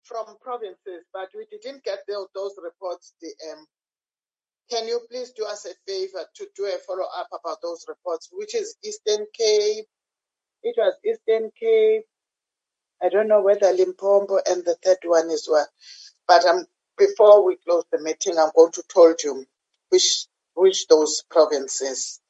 from provinces, but we didn't get those reports, DM. Can you please do us a favor to do a follow-up about those reports, which is Eastern Cape? It was Eastern Cape. I don't know whether Limpopo and the third one is what. But before we close the meeting, I'm going to tell you which those provinces.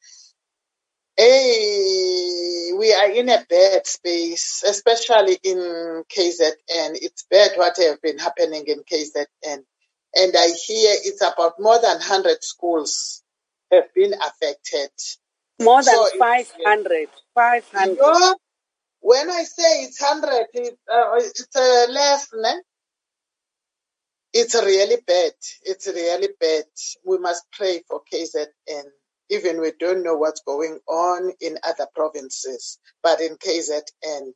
Hey, we are in a bad space, especially in KZN. It's bad what have been happening in KZN. And I hear it's about more than 100 schools have been affected. More than 500. 500. Yeah, when I say it's 100, it's less, ne? It's really bad. It's really bad. We must pray for KZN. Even we don't know what's going on in other provinces, but in KZN,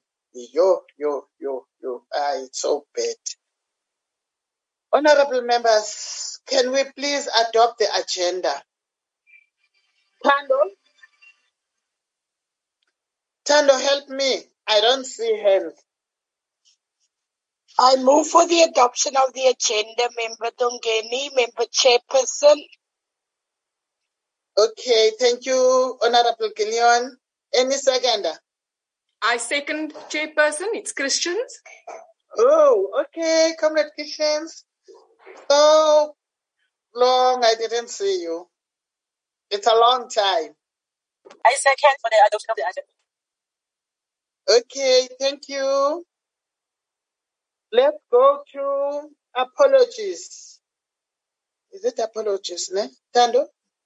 it's so bad. Honorable members, can we please adopt the agenda? Tando, help me. I don't see hands. I move for the adoption of the agenda, Member Dongeni, Member Chairperson. Okay, thank you, Honorable Gillion. Any seconder? I second, Chairperson. It's Christians. Oh, okay, Comrade Christians. So long I didn't see you. It's a long time. I second for the adoption of the agenda. Okay, thank you. Let's go to apologies. Is it apologies, ne? Tando?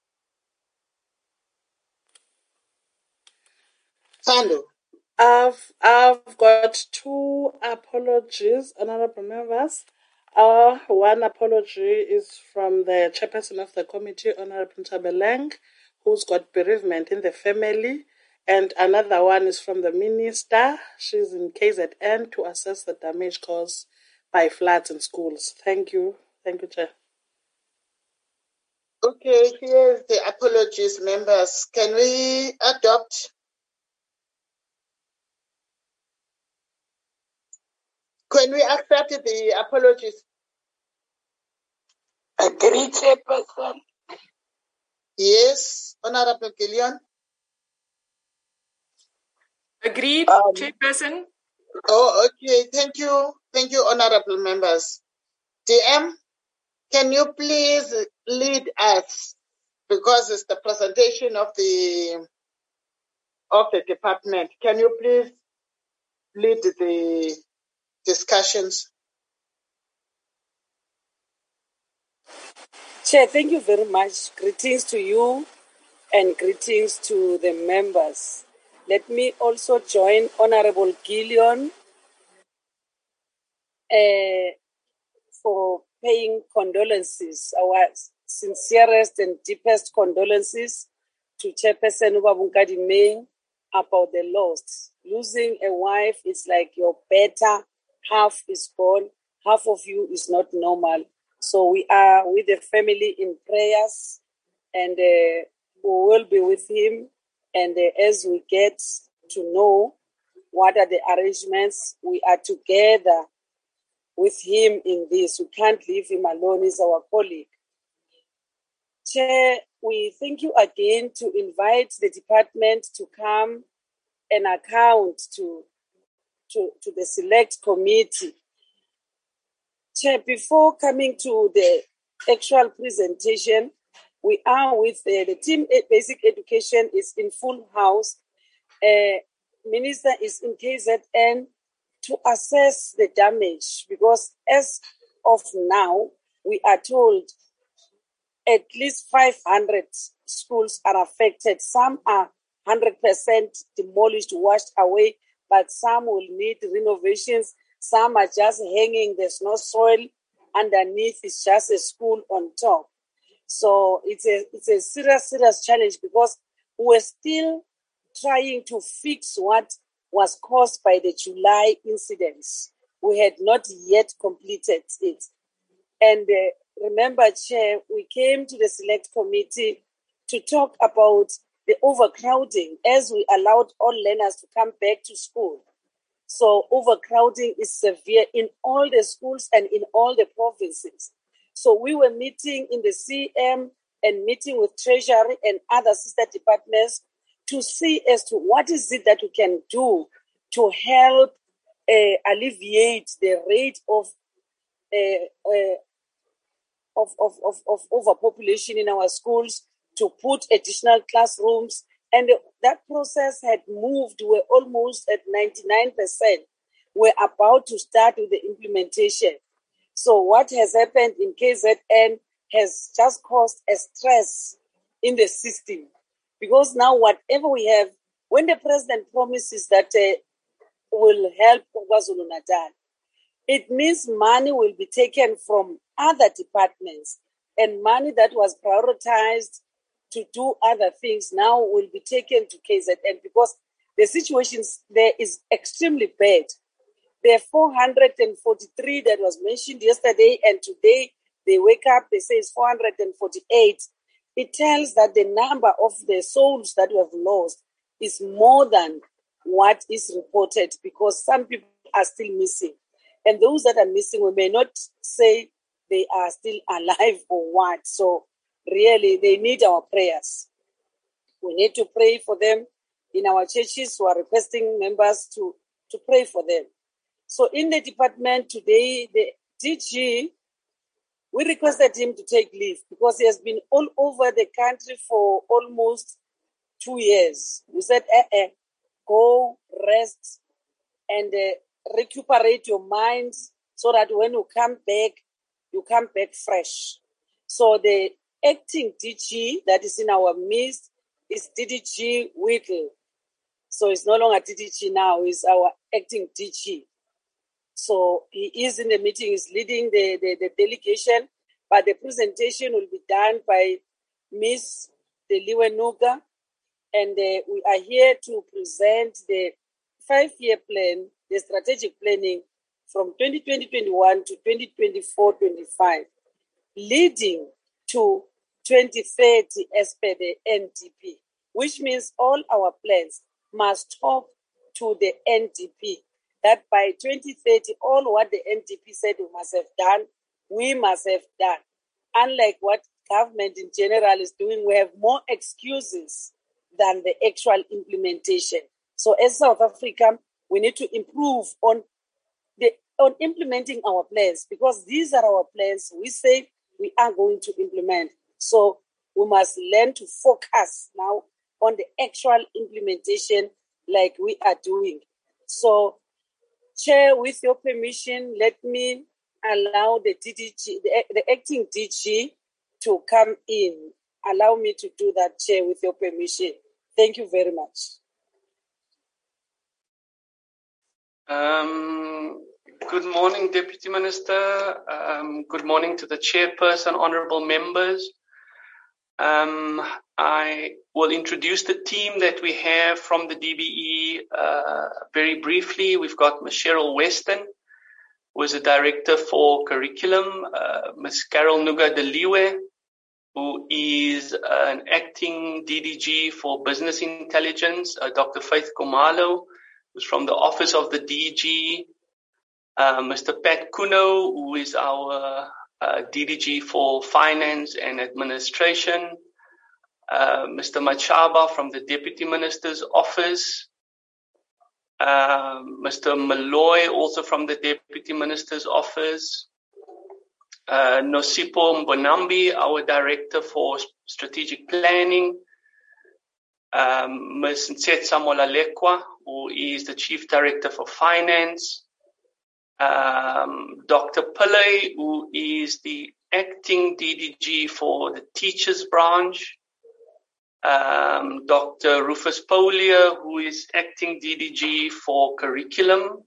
Tando? I've got two apologies, honorable members. One apology is from the chairperson of the committee, Honorable Ntabeleng, who's got bereavement in the family. And another one is from the minister. She's in KZN to assess the damage caused by floods in schools. Thank you. Thank you, Chair. Okay, here's the apologies, members. Can we adopt? Can we accept the apologies? Agreed, Chairperson. Yes, Honorable Gillion. Agreed, Chairperson. Oh, okay. Thank you. Thank you, honorable members. DM, can you please lead us, because it's the presentation of the department. Can you please lead the discussions? Chair, thank you very much. Greetings to you and greetings to the members. Let me also join Honorable Gillion for paying condolences, our sincerest and deepest condolences to Chairperson Ubabungadi May about the loss. Losing a wife is like your better half is gone, half of you is not normal. So we are with the family in prayers, and we will be with him. And as we get to know what are the arrangements, we are together with him in this. We can't leave him alone. He's our colleague. Chair, we thank you again to invite the department to come and account to the select committee. Chair, before coming to the actual presentation, we are with the team. Basic education is in full house. Minister is in KZN to assess the damage, because as of now, we are told at least 500 schools are affected. Some are 100% demolished, washed away, but some will need renovations. Some are just hanging. There's no soil underneath. It's just a school on top. So it's a serious challenge, because we're still trying to fix what was caused by the July incidents. We had not yet completed it. And remember, Chair, we came to the select committee to talk about the overcrowding as we allowed all learners to come back to school. So overcrowding is severe in all the schools and in all the provinces. So we were meeting in the CM and meeting with Treasury and other sister departments to see as to what is it that we can do to help alleviate the rate of overpopulation in our schools, to put additional classrooms. And that process had moved. We're almost at 99%. We're about to start with the implementation. So what has happened in KZN has just caused a stress in the system. Because now whatever we have, when the president promises that will help KwaZulu-Natal, it means money will be taken from other departments, and money that was prioritized to do other things now will be taken to KZN, because the situation there is extremely bad. There are 443 that was mentioned yesterday, and today they wake up, they say it's 448. It tells that the number of the souls that we have lost is more than what is reported, because some people are still missing. And those that are missing, we may not say they are still alive or what. So really, they need our prayers. We need to pray for them in our churches who are requesting members to pray for them. So in the department today, the DG, we requested him to take leave because he has been all over the country for almost 2 years. We said, go rest and recuperate your mind so that when you come back fresh. So the acting DG that is in our midst is DDG Whittle. So it's no longer DDG now, it's our acting DG. So he is in the meeting, he's leading the delegation, but the presentation will be done by Ms. Deliwe Nuga, and we are here to present the 5-year plan, the strategic planning from 2020-21 to 2024-25, leading to 2030 as per the NDP, which means all our plans must talk to the NDP, that by 2030, all what the NDP said we must have done, we must have done. Unlike what government in general is doing, we have more excuses than the actual implementation. So as South Africa, we need to improve on implementing our plans, because these are our plans we say we are going to implement. So we must learn to focus now on the actual implementation like we are doing. So, Chair, with your permission, let me allow the DDG, the acting DG to come in. Allow me to do that, Chair, with your permission. Thank you very much. Good morning, Deputy Minister. Good morning to the Chairperson, honourable members. I will introduce the team that we have from the DBE very briefly. We've got Ms. Cheryl Weston, who is the Director for Curriculum, Ms. Carol Nuga-Deliwe, who is an acting DDG for Business Intelligence, Dr. Faith Komalo, who's from the Office of the DG, Mr. Pat Kuno, who is our DDG for Finance and Administration, Mr. Machaba from the Deputy Minister's Office, Mr. Malloy, also from the Deputy Minister's Office, Nosipo Mbonambi, our Director for Strategic Planning, Ms. Nsetsa Molalekwa, who is the Chief Director for Finance, Dr. Pillay, who is the acting DDG for the Teachers Branch, Dr. Rufus Polia, who is acting DDG for Curriculum,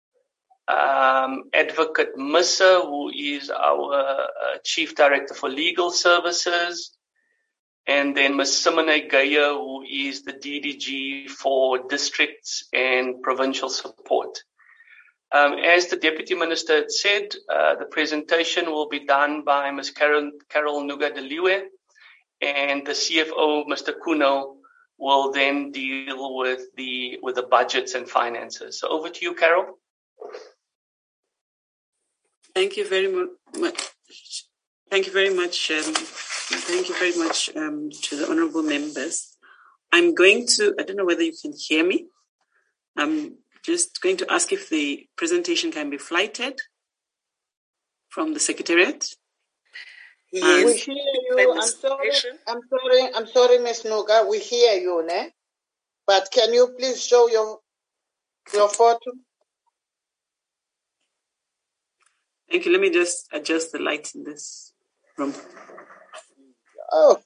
Advocate Missa, who is our Chief Director for Legal Services, and then Ms. Simone Gaya, who is the DDG for Districts and Provincial Support. As the Deputy Minister had said, the presentation will be done by Ms. Carol Nuga-Deliwe, and the CFO, Mr. Kuno, will then deal with the budgets and finances. So over to you, Carol. Thank you very much. Thank you very much. Thank you very much to the honourable members. I'm going to, I don't know whether you can hear me. I'm just going to ask if the presentation can be flighted from the Secretariat. Yes. We hear you. I'm sorry, Ms. Nuga. We hear you, ne? But can you please show your photo? Thank you. Let me just adjust the lights in this room. Oh.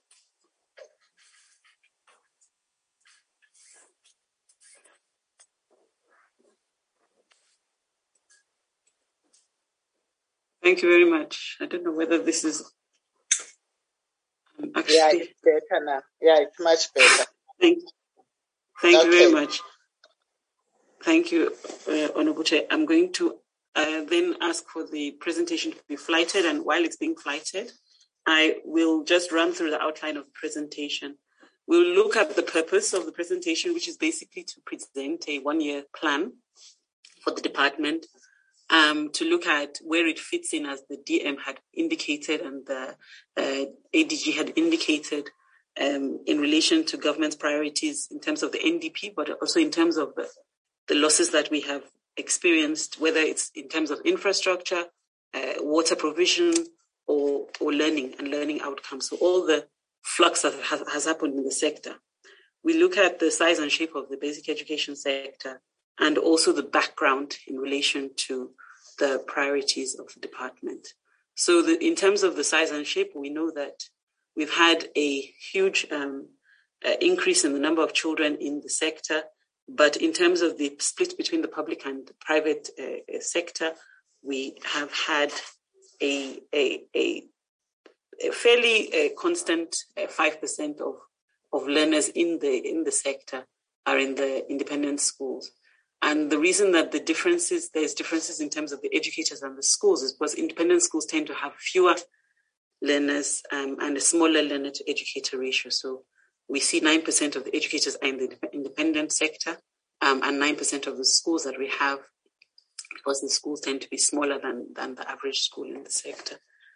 Thank you very much. I don't know whether this is actually... Yeah, it's better now. Yeah, it's much better. Thank you very much. Thank you, Honourable Chair. I'm going to then ask for the presentation to be flighted, and while it's being flighted, I will just run through the outline of the presentation. We'll look at the purpose of the presentation, which is basically to present a one-year plan for the department, to look at where it fits in, as the DM had indicated and the ADG had indicated, in relation to government's priorities in terms of the NDP, but also in terms of the losses that we have experienced, whether it's in terms of infrastructure, water provision, or learning and learning outcomes. So all the flux that has happened in the sector. We look at the size and shape of the basic education sector, and also the background in relation to the priorities of the department. So in terms of the size and shape, we know that we've had a huge increase in the number of children in the sector, but in terms of the split between the public and the private sector, we have had a fairly constant 5% of learners in the sector are in the independent schools. And the reason that there's differences in terms of the educators and the schools is because independent schools tend to have fewer learners and a smaller learner to educator ratio. So we see 9% of the educators are in the independent sector, and 9% of the schools that we have, because the schools tend to be smaller than the average school in the sector.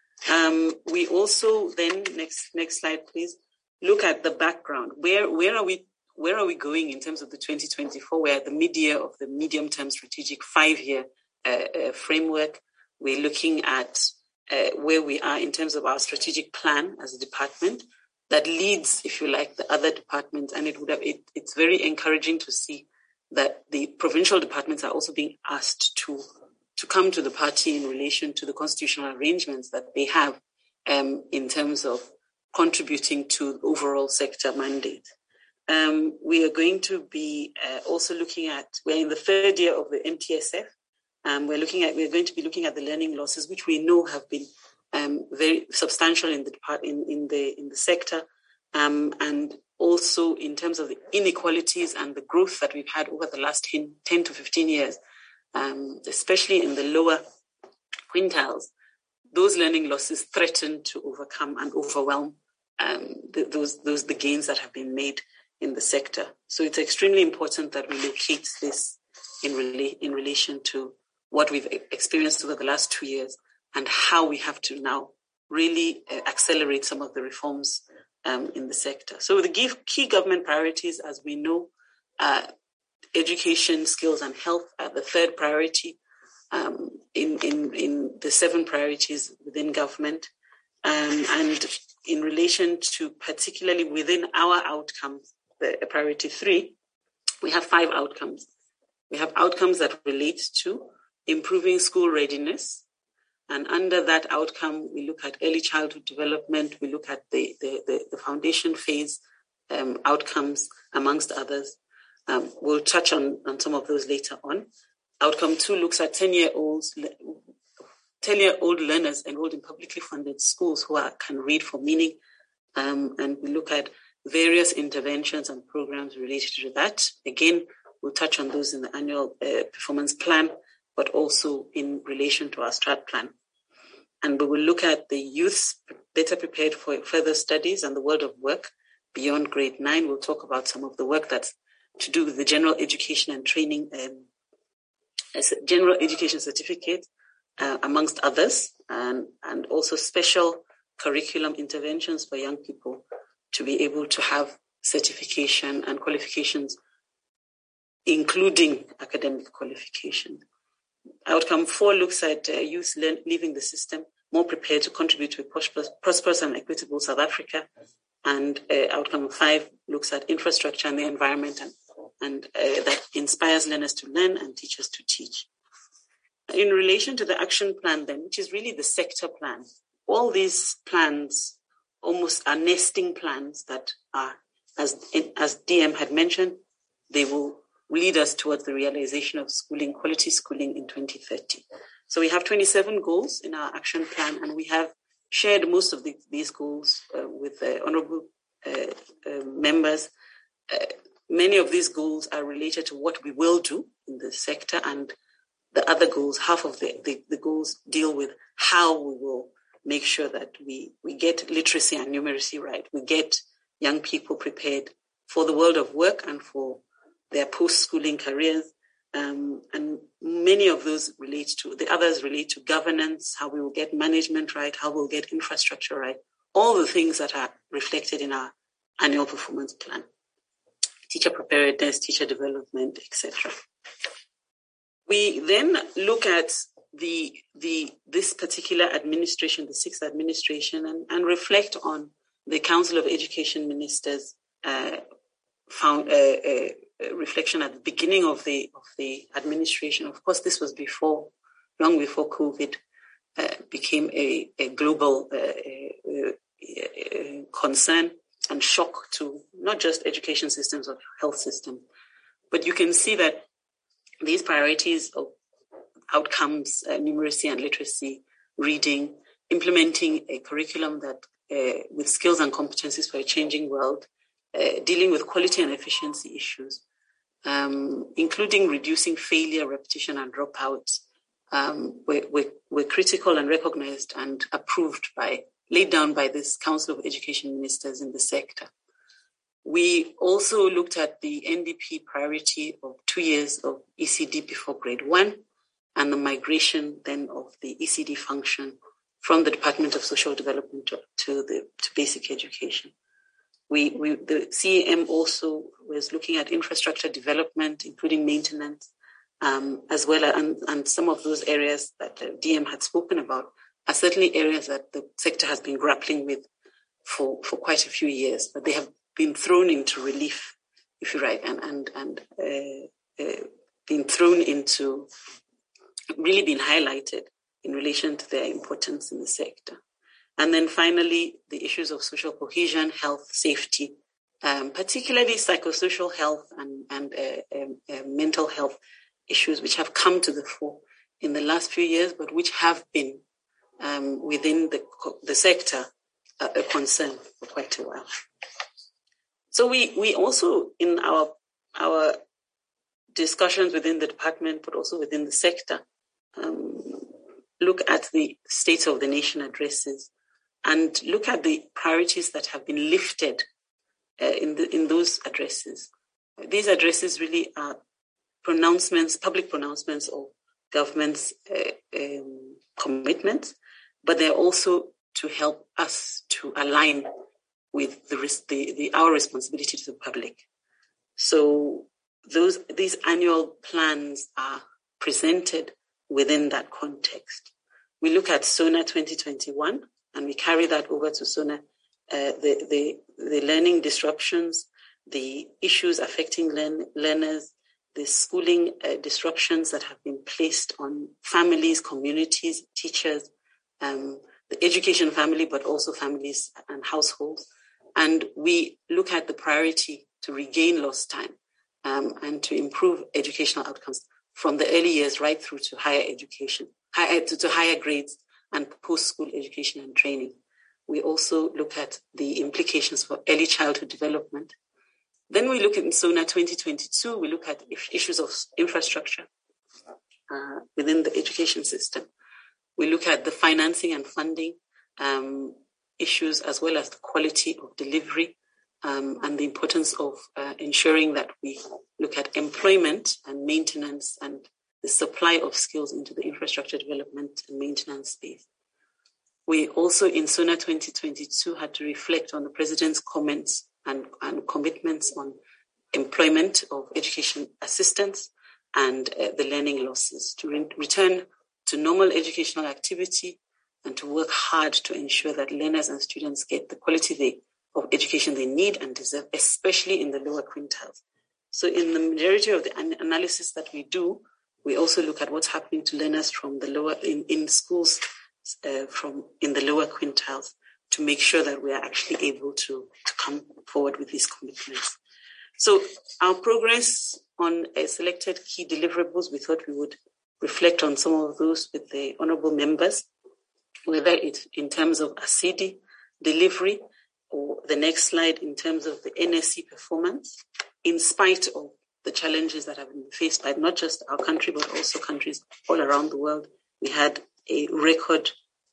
We also then, next slide please, look at the background. Where are we going in terms of the 2024? We're at the mid-year of the medium-term strategic 5-year framework. We're looking at where we are in terms of our strategic plan as a department that leads, if you like, the other departments. And it's very encouraging to see that the provincial departments are also being asked to come to the party in relation to the constitutional arrangements that they have in terms of contributing to the overall sector mandate. We are going to be also looking at, we're in the 3rd year of the MTSF. We're going to be looking at the learning losses, which we know have been very substantial in the sector, and also in terms of the inequalities and the growth that we've had over the last 10 to 15 years, especially in the lower quintiles. Those learning losses threaten to overcome and overwhelm the gains that have been made in the sector. So it's extremely important that we locate this in relation to what we've experienced over the last 2 years and how we have to now really accelerate some of the reforms in the sector. So the key government priorities, as we know, education, skills and health are the 3rd priority in the 7 priorities within government. And in relation to particularly within our outcomes, the priority 3, we have 5 outcomes. We have outcomes that relate to improving school readiness. And under that outcome, we look at early childhood development. We look at the foundation phase outcomes, amongst others. We'll touch on some of those later on. Outcome 2 looks at 10-year-old learners enrolled in publicly funded schools who can read for meaning. And we look at various interventions and programs related to that. Again, we'll touch on those in the annual performance plan, but also in relation to our strat plan. And we will look at the youths better prepared for further studies and the world of work, beyond grade 9. We'll talk about some of the work that's to do with the general education and training, general education certificate, amongst others, and also special curriculum interventions for young people to be able to have certification and qualifications, including academic qualification. Outcome 4 looks at youth leaving the system more prepared to contribute to a prosperous and equitable South Africa. And outcome 5 looks at infrastructure and the environment, and that inspires learners to learn and teachers to teach. In relation to the action plan then, which is really the sector plan, all these plans almost are nesting plans that are, as DM had mentioned, they will lead us towards the realization of schooling, quality schooling in 2030. So we have 27 goals in our action plan, and we have shared most of these goals with honorable members. Many of these goals are related to what we will do in the sector, and the other goals, half of the goals deal with how we will make sure that we get literacy and numeracy right. We get young people prepared for the world of work and for their post-schooling careers. And many of those the others relate to governance, how we will get management right, how we'll get infrastructure right, all the things that are reflected in our annual performance plan. Teacher preparedness, teacher development, etc. We then look at this particular administration, the 6th administration, and reflect on the Council of Education Ministers reflection at the beginning of the administration. Of course, this was long before COVID became a global concern and shock to not just education systems or health systems. But you can see that these priorities of outcomes, numeracy and literacy, reading, implementing a curriculum that with skills and competencies for a changing world, dealing with quality and efficiency issues, including reducing failure, repetition, and dropouts, were critical and recognized and laid down by this Council of Education Ministers in the sector. We also looked at the NDP priority of 2 years of ECD before grade 1 and the migration then of the ECD function from the Department of Social Development to basic education. The CEM also was looking at infrastructure development, including maintenance, as well as, and some of those areas that DM had spoken about are certainly areas that the sector has been grappling with for quite a few years, but they have been thrown into relief, if you like, and been thrown into, really been highlighted in relation to their importance in the sector. And then finally, the issues of social cohesion, health, safety, particularly psychosocial health and mental health issues, which have come to the fore in the last few years, but which have been within the sector a concern for quite a while. So we also, in our discussions within the department, but also within the sector, look at the State of the Nation addresses and look at the priorities that have been lifted in those addresses. These addresses really are public pronouncements of government's commitments, but they're also to help us to align with our responsibility to the public. So these annual plans are presented within that context. We look at SONA 2021, and we carry that over to SONA, the learning disruptions, the issues affecting learners, the schooling disruptions that have been placed on families, communities, teachers, the education family, but also families and households. And we look at the priority to regain lost time and to improve educational outcomes from the early years right through to higher education, to higher grades and post-school education and training. We also look at the implications for early childhood development. Then we look at SONA 2022, we look at issues of infrastructure within the education system. We look at the financing and funding issues, as well as the quality of delivery and the importance of ensuring that we look at employment and maintenance and the supply of skills into the infrastructure development and maintenance space. We also, in SONA 2022, had to reflect on the President's comments and commitments on employment of education assistants and the learning losses, to return to normal educational activity and to work hard to ensure that learners and students get the quality of education they need and deserve, especially in the lower quintiles. So in the majority of the analysis that we do, we also look at what's happening to learners from the lower, in schools in the lower quintiles, to make sure that we are actually able to come forward with these commitments. So our progress on selected key deliverables, we thought we would reflect on some of those with the honourable members, whether it's in terms of ASIDI delivery, or the next slide in terms of the NSC performance, in spite of the challenges that have been faced by not just our country, but also countries all around the world. We had a record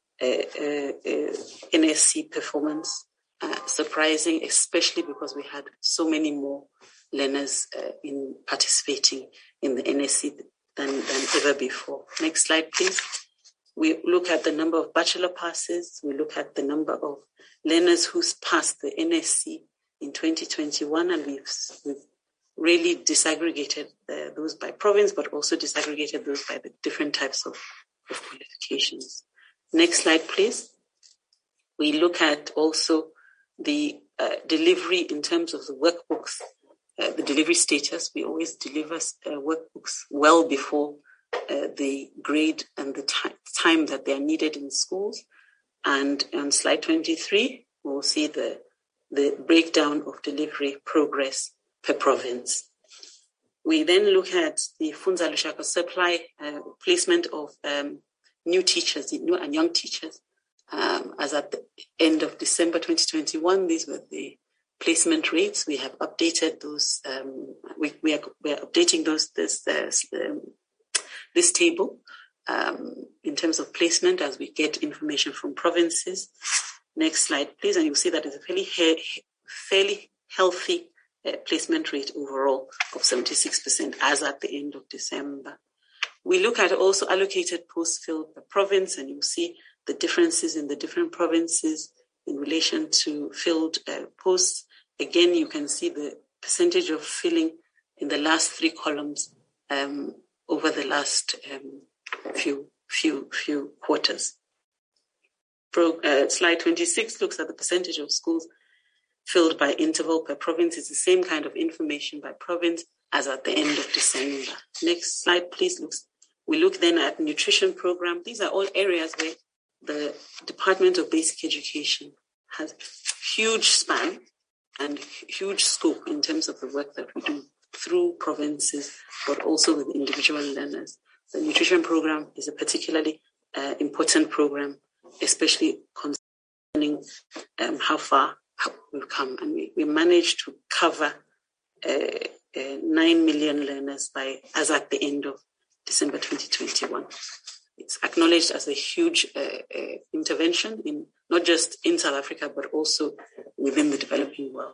NSC performance, surprising, especially because we had so many more learners in participating in the NSC than ever before. Next slide, please. We look at the number of bachelor passes. We look at the number of learners who's passed the NSC in 2021, and we've really disaggregated those by province, but also disaggregated those by the different types of qualifications. Next slide, please. We look at also the delivery in terms of the workbooks, the delivery status. We always deliver workbooks well before the grade and the time that they are needed in schools. And on slide 23, we'll see the breakdown of delivery progress per province. We then look at the Funza Lushaka supply placement of new teachers, new and young teachers. As at the end of December 2021, these were the placement rates. We have updated those. We are updating this table in terms of placement as we get information from provinces. Next slide, please, and you'll see that it's a fairly healthy placement rate overall of 76% as at the end of December. We look at also allocated posts filled per province, and you'll see the differences in the different provinces in relation to filled posts. Again, you can see the percentage of filling in the last three columns over the last few quarters. Slide 26 looks at the percentage of schools filled by interval per province. It's the same kind of information by province as at the end of December. Next slide, please. We look then at nutrition program. These are all areas where the Department of Basic Education has huge span and huge scope in terms of the work that we do through provinces, but also with individual learners. The nutrition program is a particularly important program, especially concerning how far we've come. And we managed to cover 9 million learners as at the end of December 2021. It's acknowledged as a huge intervention in not just in South Africa, but also within the developing world.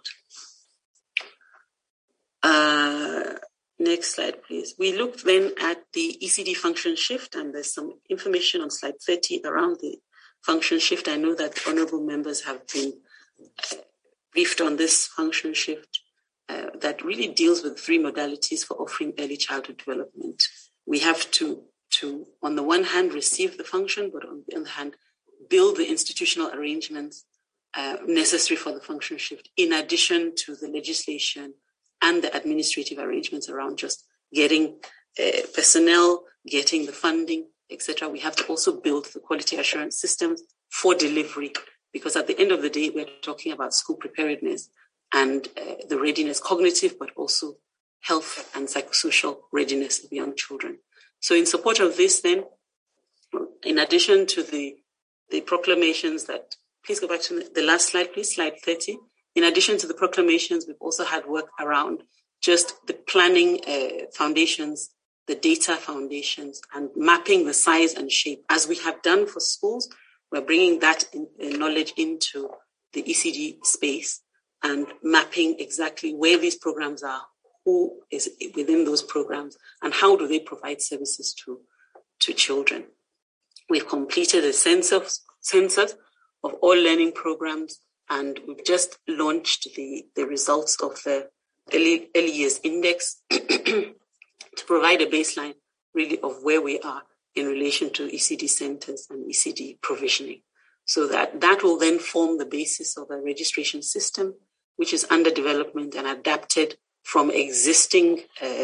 Next slide, please. We looked then at the ECD function shift, and there's some information on slide 30 around the function shift. I know that the honourable members have been briefed on this function shift that really deals with three modalities for offering early childhood development. We have to, on the one hand, receive the function, but on the other hand, build the institutional arrangements necessary for the function shift, in addition to the legislation and the administrative arrangements around just getting personnel, getting the funding, etc. We have to also build the quality assurance systems for delivery, because at the end of the day, we're talking about school preparedness and the readiness, cognitive, but also health and psychosocial readiness of young children. So in support of this then, in addition to the proclamations that, please go back to the last slide, please, slide 30. In addition to the proclamations, we've also had work around just the planning foundations, the data foundations, and mapping the size and shape. As we have done for schools, we're bringing that knowledge into the ECD space and mapping exactly where these programs are, who is within those programs, and how do they provide services to children. We've completed a census of all learning programs, and we've just launched the results of the early years index to provide a baseline really of where we are in relation to ECD centers and ECD provisioning. So that will then form the basis of a registration system, which is under development and adapted from existing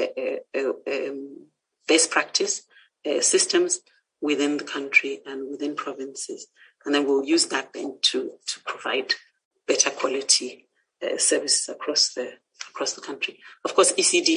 best practice systems within the country and within provinces. And then we'll use that then to provide better quality services across the country. Of course, ECD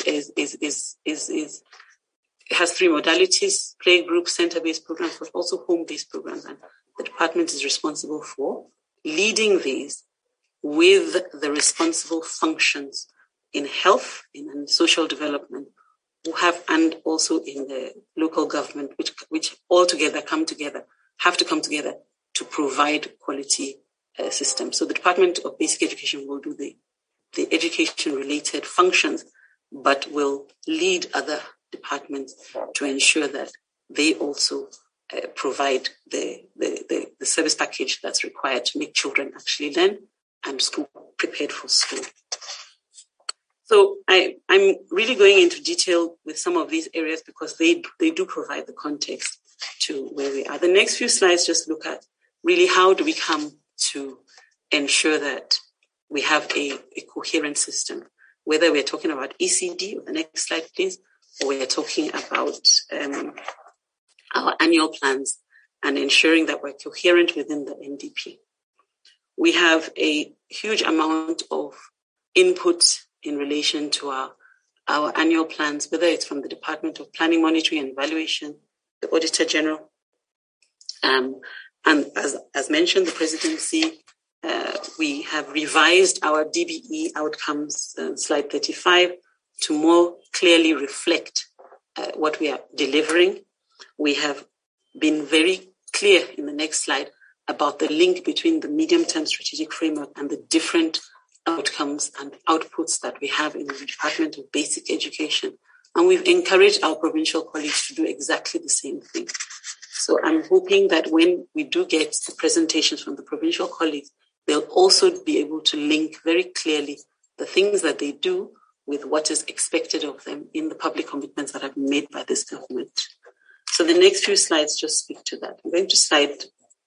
has three modalities: playgroup, center-based programs, but also home-based programs. And the department is responsible for leading these with the responsible functions in health, in social development, and also in the local government, which all together have to come together to provide quality systems. So the Department of Basic Education will do the education-related functions, but will lead other departments to ensure that they also provide the service package that's required to make children actually learn and school prepared for school. So I'm really going into detail with some of these areas because they do provide the context to where we are. The next few slides just look at really how do we come to ensure that we have a coherent system, whether we're talking about ECD, or the next slide please, or we're talking about our annual plans and ensuring that we're coherent within the NDP. We have a huge amount of input in relation to our annual plans, whether it's from the Department of Planning, Monitoring and Evaluation, the Auditor General, and as mentioned, the Presidency. We have revised our DBE outcomes, slide 35, to more clearly reflect what we are delivering. We have been very clear in the next slide about the link between the medium-term strategic framework and the different outcomes and outputs that we have in the Department of Basic Education. And we've encouraged our provincial colleagues to do exactly the same thing. So I'm hoping that when we do get the presentations from the provincial colleagues, they'll also be able to link very clearly the things that they do with what is expected of them in the public commitments that have been made by this government. So the next few slides just speak to that. I'm going to slide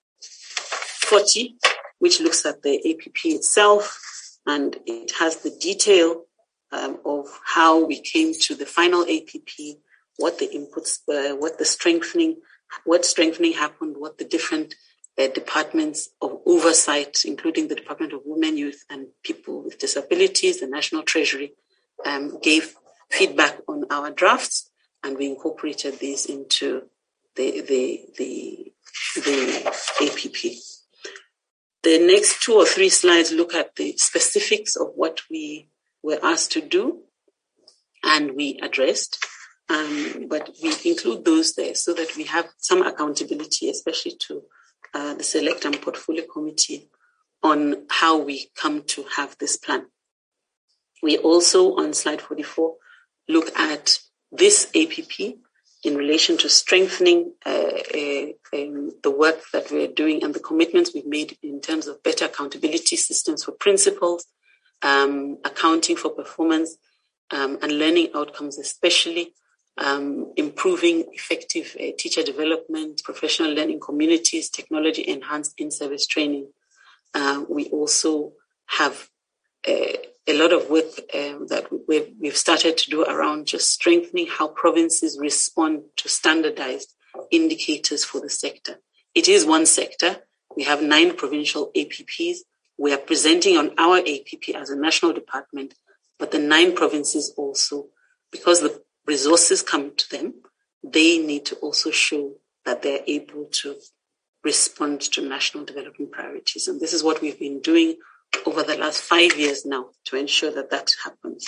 40, which looks at the APP itself, and it has the detail of how we came to the final APP, what the inputs were, what strengthening happened, what the different departments of oversight, including the Department of Women, Youth and People with Disabilities, the National Treasury, gave feedback on our drafts, and we incorporated these into the APP. The next 2 or 3 slides look at the specifics of what we were asked to do and we addressed, but we include those there so that we have some accountability, especially to the Select and Portfolio Committee, on how we come to have this plan. We also, on slide 44, look at this APP in relation to strengthening the work that we're doing and the commitments we've made in terms of better accountability systems for principals, accounting for performance, and learning outcomes, especially improving effective teacher development, professional learning communities, technology enhanced in-service training. We also have a lot of work that we've started to do around just strengthening how provinces respond to standardized indicators for the sector. It is one sector. We have 9 provincial APPs. We are presenting on our APP as a national department, but the 9 provinces also, because the resources come to them, they need to also show that they're able to respond to national development priorities. And this is what we've been doing over the last 5 years now to ensure that that happens.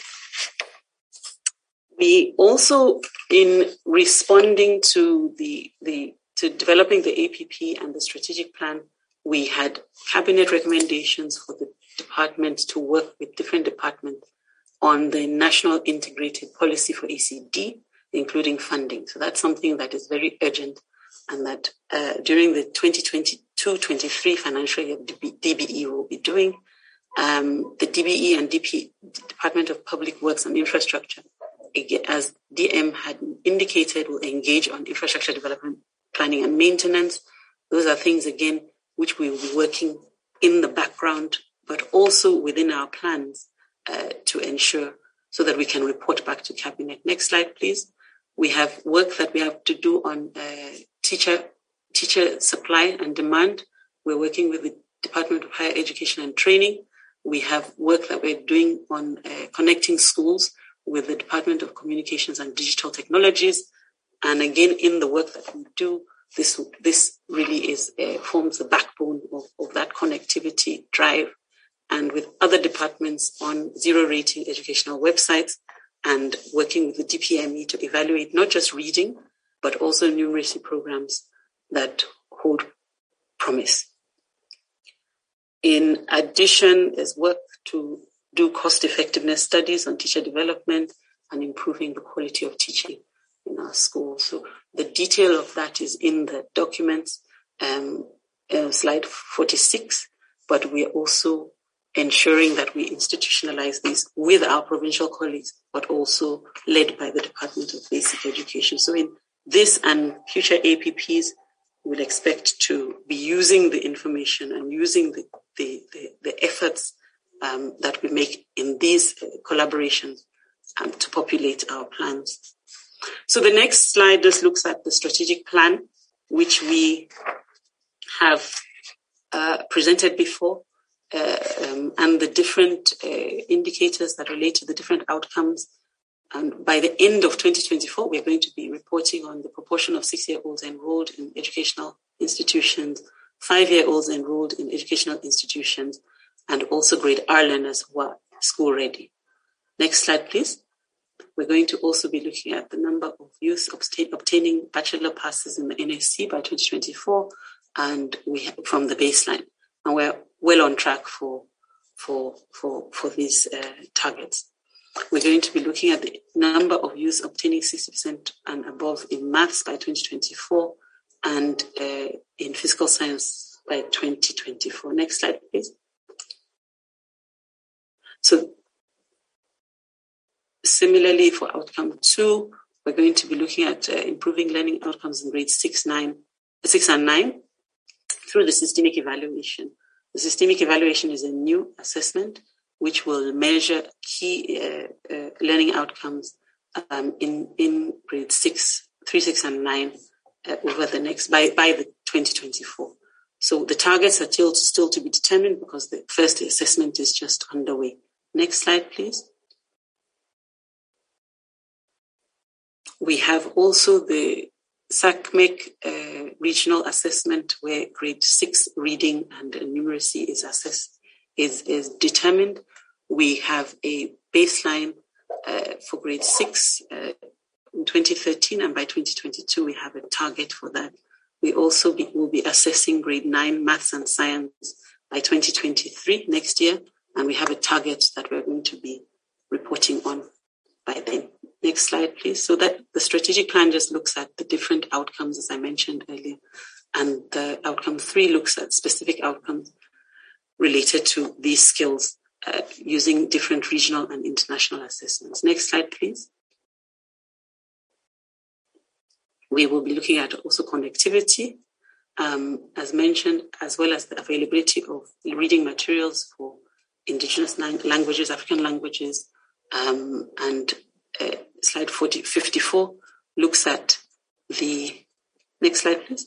We also, in responding to to developing the APP and the strategic plan, we had cabinet recommendations for the department to work with different departments on the National Integrated Policy for ECD, including funding. So that's something that is very urgent, and that during the 2022-23 financial year, DBE will be doing. The DBE and Department of Public Works and Infrastructure, as DM had indicated, will engage on infrastructure development, planning and maintenance. Those are things, again, which we will be working in the background, but also within our plans to ensure so that we can report back to Cabinet. Next slide, please. We have work that we have to do on teacher supply and demand. We're working with the Department of Higher Education and Training. We have work that we're doing on connecting schools with the Department of Communications and Digital Technologies. And again, in the work that we do, this really is forms the backbone of that connectivity drive, and with other departments on zero-rating educational websites and working with the DPME to evaluate not just reading, but also numeracy programs that hold promise. In addition, there's work to do cost-effectiveness studies on teacher development and improving the quality of teaching in our schools. So the detail of that is in the documents, slide 46, but we're also ensuring that we institutionalize these with our provincial colleagues, but also led by the Department of Basic Education. So in this and future APPs, we'll expect to be using the information and using the efforts that we make in these collaborations to populate our plans. So the next slide just looks at the strategic plan, which we have presented before, and the different indicators that relate to the different outcomes. And by the end of 2024, we're going to be reporting on the proportion of 6-year-olds enrolled in educational institutions, 5-year-olds enrolled in educational institutions, and also grade R learners who are school ready. Next slide, please. We're going to also be looking at the number of youth obtaining bachelor passes in the NSC by 2024, and from the baseline. And we're well on track for these targets. We're going to be looking at the number of youth obtaining 60% and above in maths by 2024 and in physical science by 2024. Next slide, please. So similarly, for outcome 2, we're going to be looking at improving learning outcomes in grades 6 and 9 through the systemic evaluation. The systemic evaluation is a new assessment which will measure key learning outcomes in grades 3, 6, and 9 over the next by the 2024. So the targets are still to be determined because the first assessment is just underway. Next slide, please. We have also the SACMEC regional assessment where grade 6 reading and numeracy is assessed, is determined. We have a baseline for grade 6 in 2013, and by 2022 we have a target for that. We also will be assessing grade 9 maths and science by 2023 next year, and we have a target that we're going to be reporting on by then. Next slide, please. So that the strategic plan just looks at the different outcomes, as I mentioned earlier, and the outcome 3 looks at specific outcomes related to these skills using different regional and international assessments. Next slide, please. We will be looking at also connectivity, as mentioned, as well as the availability of reading materials for indigenous languages, African languages, and slide 54 looks at the next slide, please.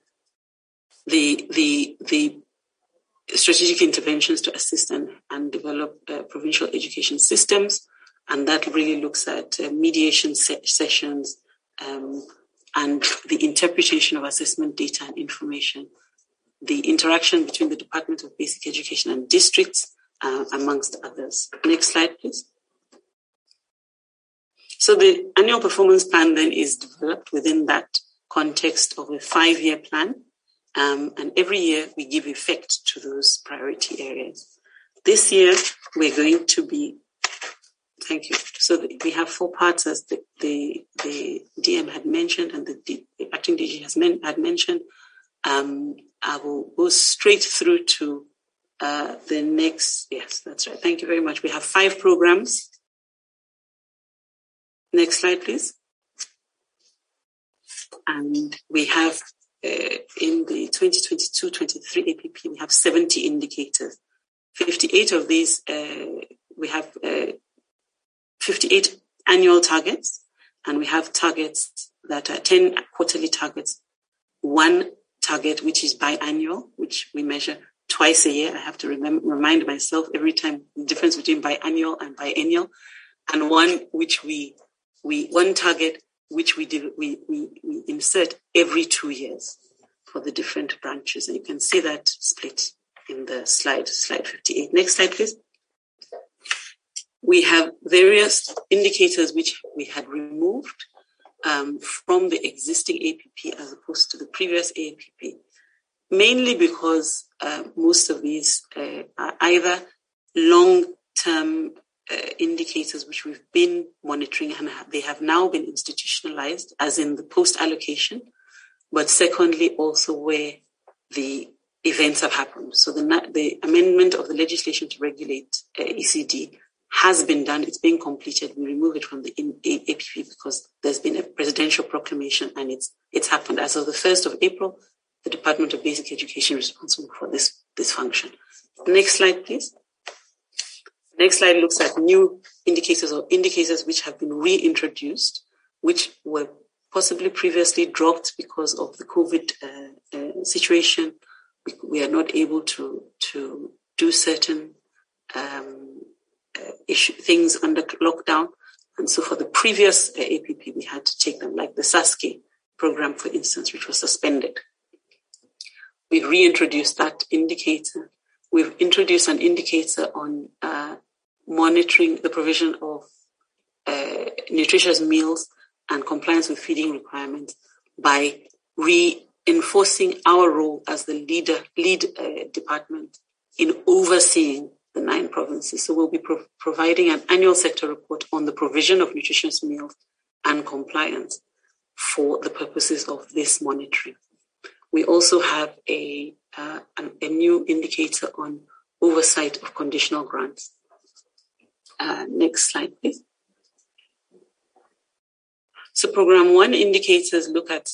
The strategic interventions to assist and develop provincial education systems, and that really looks at mediation sessions and the interpretation of assessment data and information, the interaction between the Department of Basic Education and districts, amongst others. Next slide, please. So the annual performance plan then is developed within that context of a 5-year plan, And every year we give effect to those priority areas. This year we're going to be, thank you. So we have 4 parts, as the DM had mentioned and the acting DG had mentioned. I will go straight through to the next. Yes, that's right. Thank you very much. We have 5 programs. Next slide, please. And we have in the 2022-23 APP, we have 70 indicators. 58 of these, we have 58 annual targets, and we have targets that are 10 quarterly targets, 1 target which is biannual, which we measure twice a year. I have to remind myself every time the difference between biannual and biennial, and one which one target which we insert every 2 years for the different branches. And you can see that split in the slide 58. Next slide, please. We have various indicators which we had removed from the existing APP as opposed to the previous APP, mainly because most of these are either long-term indicators which we've been monitoring, and they have now been institutionalized, as in the post-allocation, but secondly also where the events have happened. So the amendment of the legislation to regulate ECD has been done. It's being completed. We remove it from the APP because there's been a presidential proclamation, and it's happened. As of the 1st of April, the Department of Basic Education is responsible for this function. Next slide, please. Next slide looks at new indicators, or indicators which have been reintroduced, which were possibly previously dropped because of the COVID situation. We are not able to do certain things under lockdown. And so for the previous APP, we had to take them, like the SASCI program, for instance, which was suspended. We've reintroduced that indicator. We've introduced an indicator on monitoring the provision of nutritious meals and compliance with feeding requirements by reinforcing our role as the lead department in overseeing the 9 provinces. So we'll be providing an annual sector report on the provision of nutritious meals and compliance for the purposes of this monitoring. We also have a new indicator on oversight of conditional grants. Next slide, please. So Program 1 indicators look at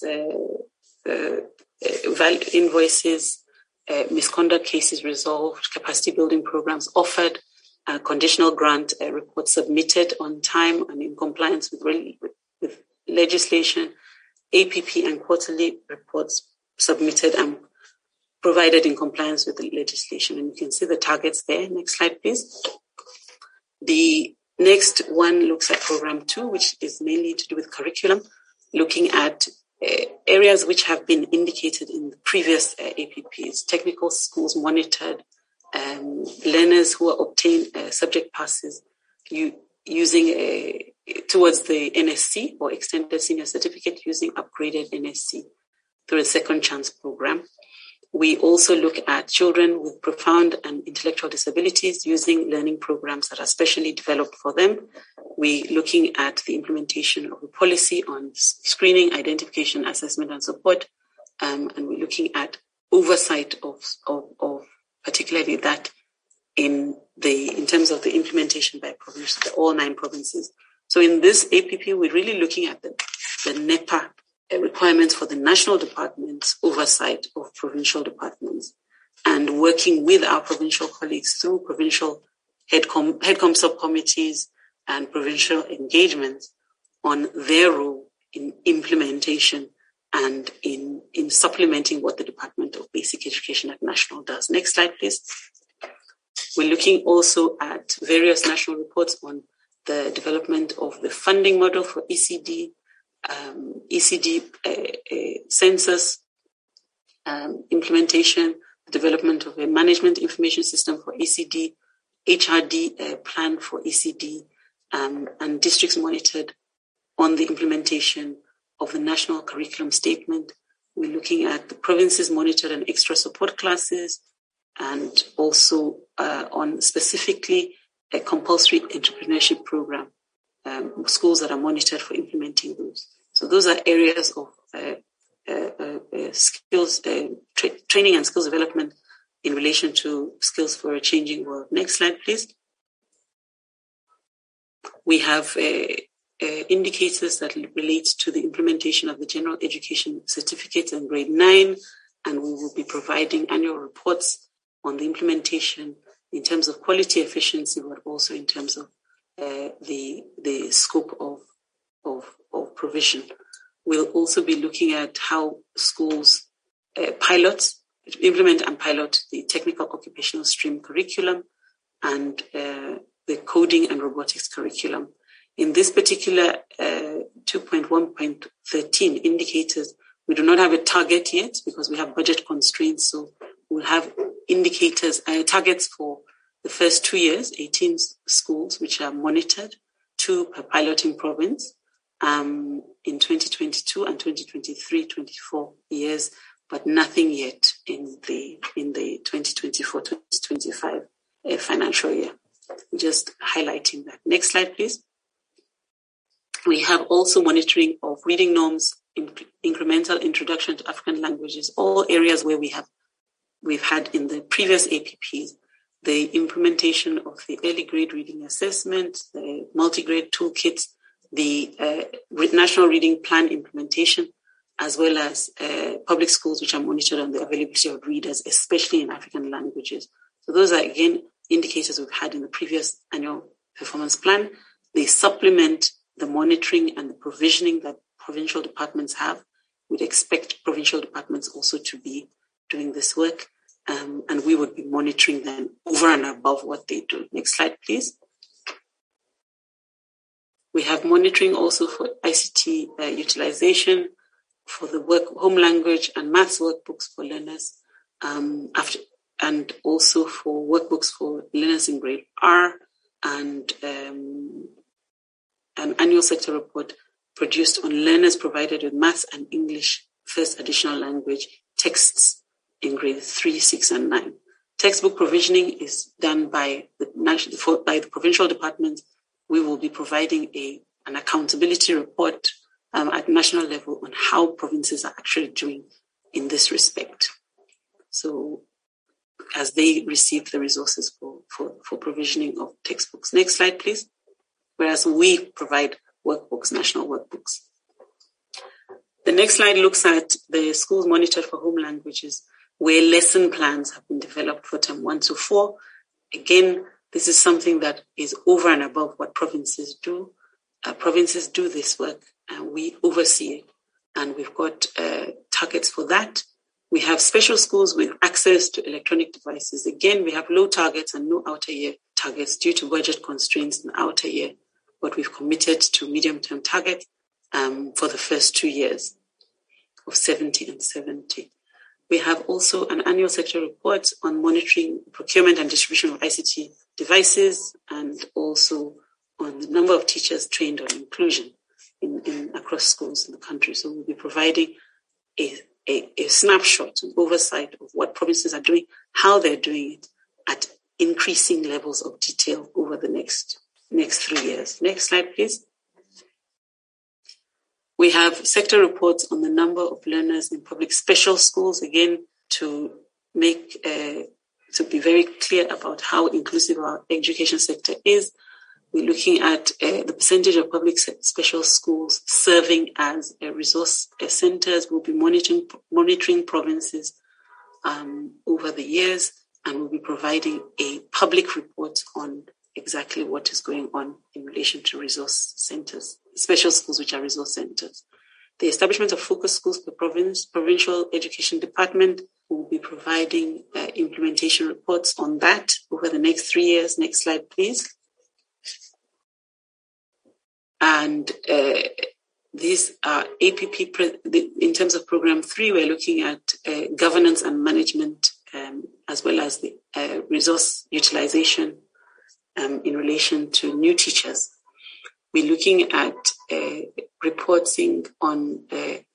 valid invoices, misconduct cases resolved, capacity building programs offered, conditional grant reports submitted on time and in compliance with legislation, APP and quarterly reports submitted and provided in compliance with the legislation. And you can see the targets there. Next slide, please. The next one looks at Program 2, which is mainly to do with curriculum, looking at areas which have been indicated in the previous APPs, technical schools monitored, learners who are obtained subject passes using towards the NSC or extended senior certificate using upgraded NSC through a second chance program. We also look at children with profound and intellectual disabilities using learning programs that are specially developed for them. We're looking at the implementation of a policy on screening, identification, assessment, and support. And we're looking at oversight of particularly that in terms of the implementation by provinces, all 9 provinces. So in this APP, we're really looking at the NEPA requirements for the national department's oversight of provincial departments, and working with our provincial colleagues through provincial headcom subcommittees and provincial engagements on their role in implementation and in supplementing what the Department of Basic Education at National does. Next slide, please. We're looking also at various national reports on the development of the funding model for ECD, census implementation, the development of a management information system for ECD, HRD plan for ECD, and districts monitored on the implementation of the national curriculum statement We're looking at the provinces monitored and extra support classes, and also on specifically a compulsory entrepreneurship program, schools that are monitored for implementing those. So those are areas of skills, training and skills development in relation to skills for a changing world. Next slide, please. We have indicators that relate to the implementation of the General Education Certificate in grade 9, and we will be providing annual reports on the implementation in terms of quality, efficiency, but also in terms of the scope of provision. We'll also be looking at how schools implement and pilot the technical occupational stream curriculum and the coding and robotics curriculum. In this particular 2.1.13 indicators, we do not have a target yet because we have budget constraints. So we'll have indicators, targets for the first 2 years, 18 schools which are monitored, 2 per piloting province in 2022 and 2023-24 years, but nothing yet in the 2024-2025 financial year. Just highlighting that. Next slide, please. We have also monitoring of reading norms, incremental introduction to African languages, all areas where we've had in the previous APPs, the implementation of the early grade reading assessment, the multi-grade toolkits, the national reading plan implementation, as well as public schools which are monitored on the availability of readers, especially in African languages. So those are, again, indicators we've had in the previous annual performance plan. They supplement the monitoring and the provisioning that provincial departments have. We'd expect provincial departments also to be doing this work, and we would be monitoring them over and above what they do. Next slide, please. We have monitoring also for ICT utilization, for the home language and maths workbooks for learners, and also for workbooks for learners in grade R, and an annual sector report produced on learners provided with maths and English first additional language texts in grade 3, 6, and 9. Textbook provisioning is done by the provincial department. We will be providing an accountability report at national level on how provinces are actually doing in this respect. So as they receive the resources for provisioning of textbooks. Next slide, please. Whereas we provide workbooks, national workbooks. The next slide looks at the schools monitored for home languages, where lesson plans have been developed for term 1 to 4. Again, this is something that is over and above what provinces do. Provinces do this work, and we oversee it. And we've got targets for that. We have special schools with access to electronic devices. Again, we have low targets and no outer year targets due to budget constraints in the outer year. But we've committed to medium-term targets for the first 2 years of 70 and 70. We have also an annual sector report on monitoring procurement and distribution of ICT devices, and also on the number of teachers trained on inclusion in across schools in the country. So we'll be providing a snapshot, an oversight of what provinces are doing, how they're doing it at increasing levels of detail over the next 3 years. Next slide, please. We have sector reports on the number of learners in public special schools, again, to be very clear about how inclusive our education sector is. We're looking at the percentage of public special schools serving as resource centers. We'll be monitoring provinces over the years, and we'll be providing a public report on exactly what is going on in relation to resource centers, special schools which are resource centers. The establishment of focus schools per provincial education department will be providing implementation reports on that over the next 3 years. Next slide, please. And these are APP, in terms of program 3, we're looking at governance and management, as well as the resource utilization in relation to new teachers. We're looking at reporting on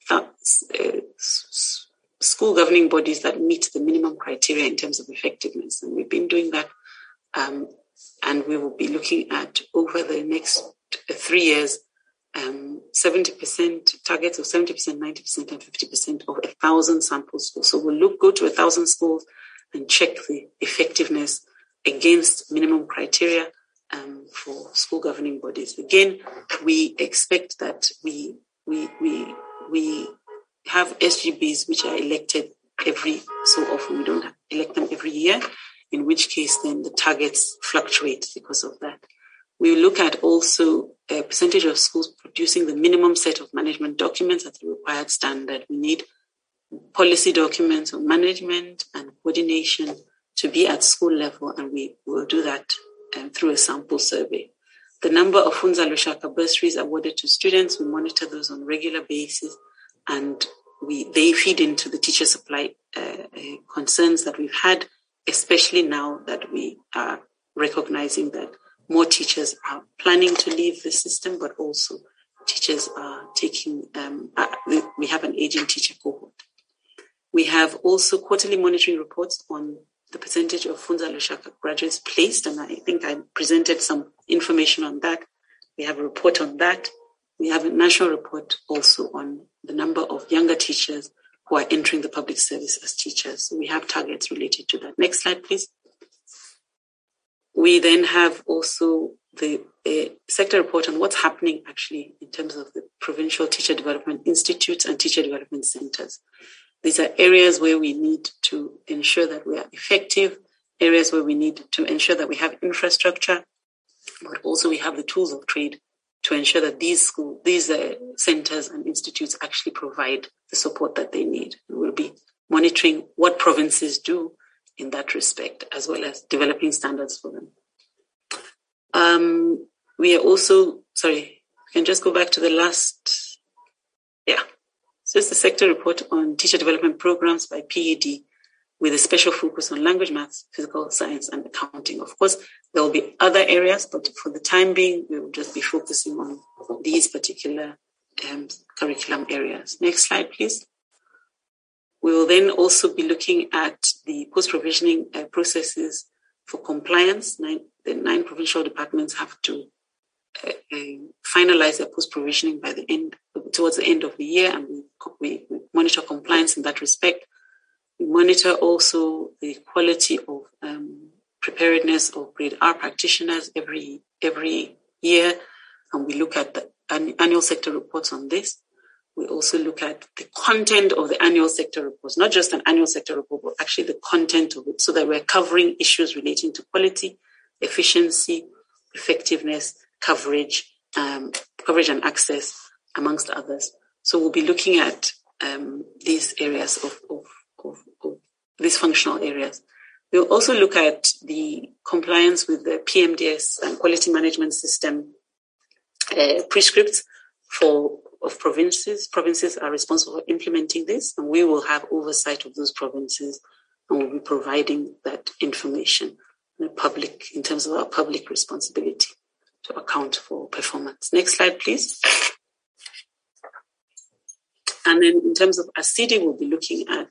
school governing bodies that meet the minimum criteria in terms of effectiveness. And we've been doing that. And we will be looking at over the next 3 years, 70% targets of 70%, 90%, and 50% of 1,000 sample schools. So we'll go to 1,000 schools and check the effectiveness against minimum criteria for school governing bodies. Again, we expect that we have SGBs which are elected every so often. We don't elect them every year, in which case then the targets fluctuate because of that. We look at also a percentage of schools producing the minimum set of management documents at the required standard. We need policy documents on management and coordination to be at school level, and we will do that through a sample survey. The number of Funza Lushaka bursaries awarded to students, we monitor those on a regular basis, and they feed into the teacher supply concerns that we've had, especially now that we are recognizing that more teachers are planning to leave the system, but also teachers are taking, we have an aging teacher cohort. We have also quarterly monitoring reports on the percentage of Funza Lushaka graduates placed, and I think I presented some information on that. We have a report on that. We have a national report also on the number of younger teachers who are entering the public service as teachers. So we have targets related to that. Next slide, please. We then have also the sector report on what's happening actually in terms of the provincial teacher development institutes and teacher development centers. These are areas where we need to ensure that we are effective, areas where we need to ensure that we have infrastructure, but also we have the tools of trade to ensure that these centers and institutes actually provide the support that they need. We will be monitoring what provinces do in that respect, as well as developing standards for them. We are also, we can just go back to the last, So it's the sector report on teacher development programs by PED with a special focus on language, maths, physical science, and accounting. Of course, there will be other areas, but for the time being, we will just be focusing on these particular curriculum areas. Next slide, please. We will then also be looking at the post-provisioning processes for compliance. The 9 provincial departments have to finalize their post-provisioning towards the end of the year, and we monitor compliance in that respect. We monitor also the quality of preparedness of grade R practitioners every year, and we look at the annual sector reports on this. We also look at the content of the annual sector reports, not just an annual sector report, but actually the content of it, so that we're covering issues relating to quality, efficiency, effectiveness, coverage and access, amongst others. So we'll be looking at these areas of these functional areas. We'll also look at the compliance with the PMDS and quality management system prescripts of provinces. Provinces are responsible for implementing this, and we will have oversight of those provinces, and we'll be providing that information in terms of our public responsibility to account for performance. Next slide, please. And then in terms of ASIDI, we'll be looking at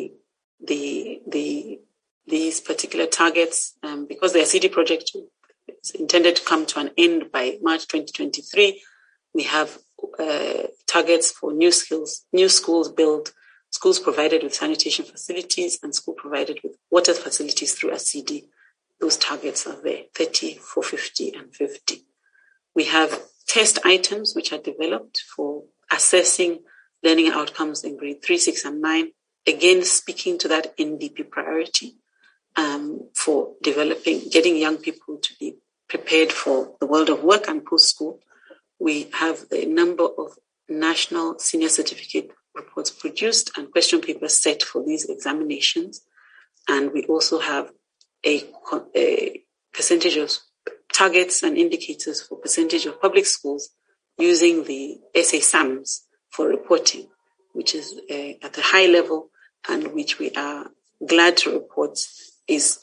these particular targets because the ASIDI project is intended to come to an end by March 2023. We have targets for new schools built, schools provided with sanitation facilities, and schools provided with water facilities through ASIDI. Those targets are there, 30, 450, and 50. We have test items which are developed for assessing learning outcomes in grade 3, 6, and 9. Again, speaking to that NDP priority for getting young people to be prepared for the world of work and post-school. We have the number of national senior certificate reports produced and question papers set for these examinations. And we also have a percentage of targets and indicators for percentage of public schools using the SASAMs for reporting, which is at a high level and which we are glad to report is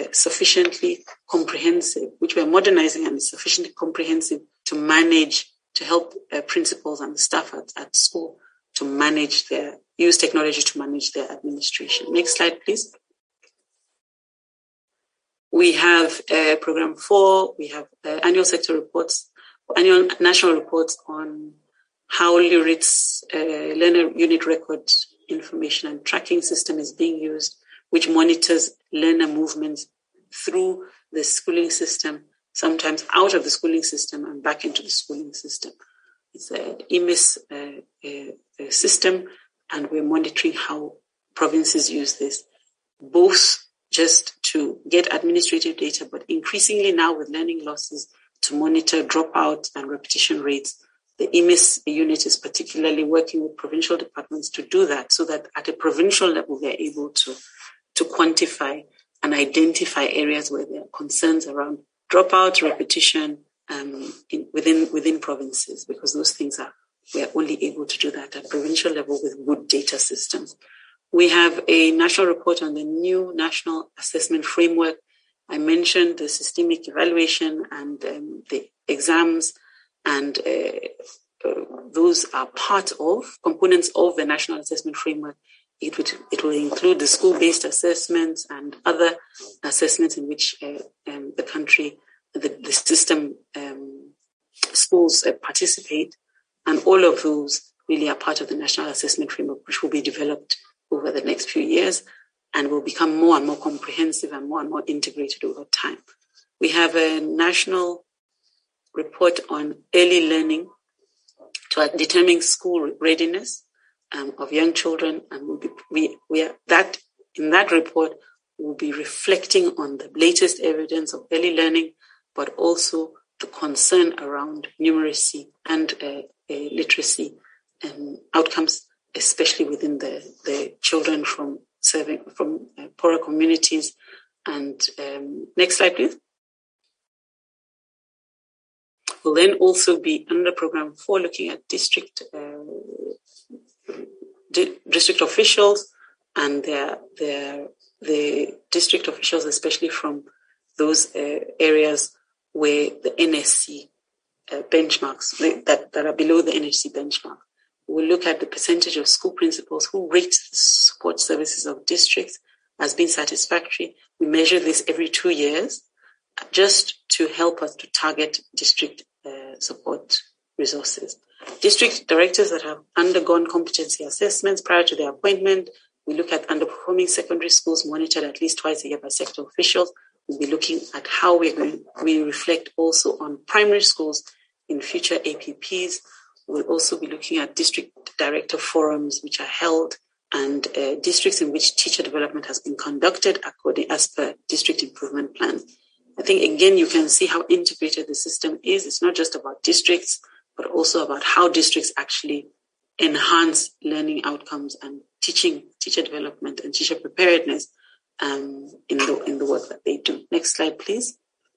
sufficiently comprehensive, which we are modernizing and is sufficiently comprehensive to to help principals and staff at school to use technology to manage their administration. Next slide, please. We have program 4. We have annual sector reports, annual national reports on how LURIT's learner unit record information and tracking system is being used, which monitors learner movements through the schooling system, sometimes out of the schooling system and back into the schooling system. It's an EMIS system, and we're monitoring how provinces use this, both just to get administrative data, but increasingly now with learning losses, to monitor dropout and repetition rates. The EMIS unit is particularly working with provincial departments to do that, so that at a provincial level, they're able to quantify and identify areas where there are concerns around dropout, repetition within provinces, because those things we are only able to do that at provincial level with good data systems. We have a national report on the new national assessment framework. I mentioned the systemic evaluation and the exams, and those are components of the national assessment framework. It will include the school-based assessments and other assessments in which the country, the system, schools participate, and all of those really are part of the national assessment framework, which will be developed over the next few years and will become more and more comprehensive and more integrated over time. We have a national report on early learning to determine school readiness of young children, and in that report we'll be reflecting on the latest evidence of early learning, but also the concern around numeracy and literacy outcomes, especially within the children from poorer communities. And next slide, please. We'll then also be under program 4 looking at district officials and the district officials, especially from those areas where the NSC benchmarks that are below the NHC benchmark. We'll look at the percentage of school principals who rate the support services of districts as being satisfactory. We measure this every 2 years just to help us to target district support resources. District directors that have undergone competency assessments prior to their appointment, we look at underperforming secondary schools monitored at least twice a year by sector officials. We'll be looking at how we reflect also on primary schools in future APPs. We'll also be looking at district director forums which are held and districts in which teacher development has been conducted as per district improvement plans. I think, again, you can see how integrated the system is. It's not just about districts, but also about how districts actually enhance learning outcomes and teacher development and teacher preparedness in the work that they do. Next slide, please.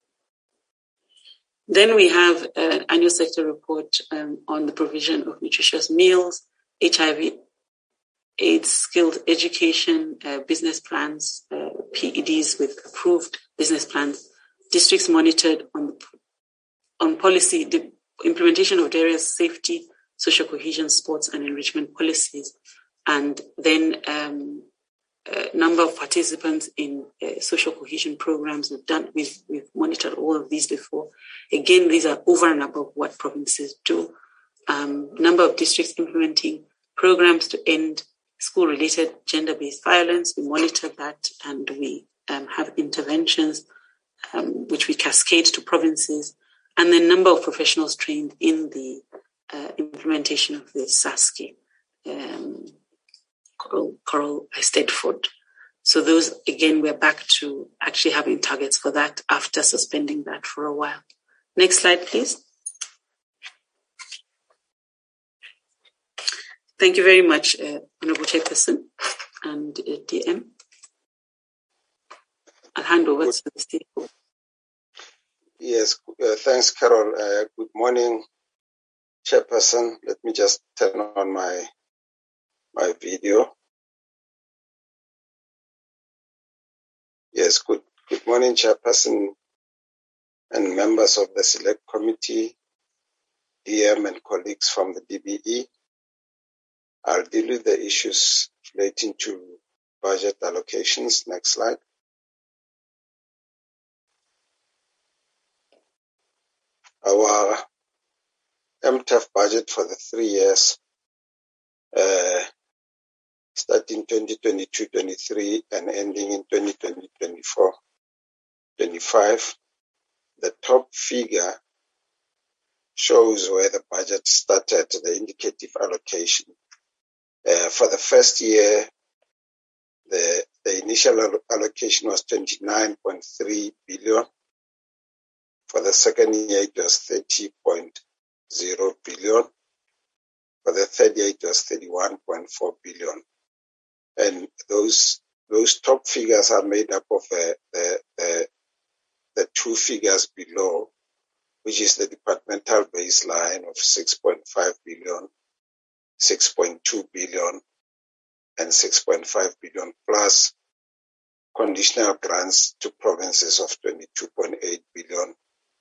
Then we have an annual sector report on the provision of nutritious meals, HIV, AIDS, skilled education, business plans, PEDs with approved business plans, districts monitored on policy, the implementation of various safety, social cohesion, sports and enrichment policies, and then number of participants in social cohesion programs. We've monitored all of these before. Again, these are over and above what provinces do. Number of districts implementing programs to end school-related gender-based violence. We monitor that, and we have interventions which we cascade to provinces. And then number of professionals trained in the implementation of the SASCI, Coral Stedford. So those, again, we're back to actually having targets for that after suspending that for a while. Next slide, please. Thank you very much, Honorable Chairperson and DM. I'll hand over to the state. Yes, thanks, Carol. Good morning, Chairperson. Let me just turn on my video. Yes, good morning, Chairperson and members of the Select Committee. DM and colleagues from the DBE. I'll deal with the issues relating to budget allocations. Next slide. Our MTEF budget for the 3 years, starting 2022-23 and ending in 2020-24-25. The top figure shows where the budget started, the indicative allocation. For the first year, the initial allocation was 29.3 billion. For the second year, it was 30.0 billion. For the third year, it was 31.4 billion. And those top figures are made up of the two figures below, which is the departmental baseline of 6.5 billion, 6.2 billion, and 6.5 billion, plus conditional grants to provinces of 22.8 billion,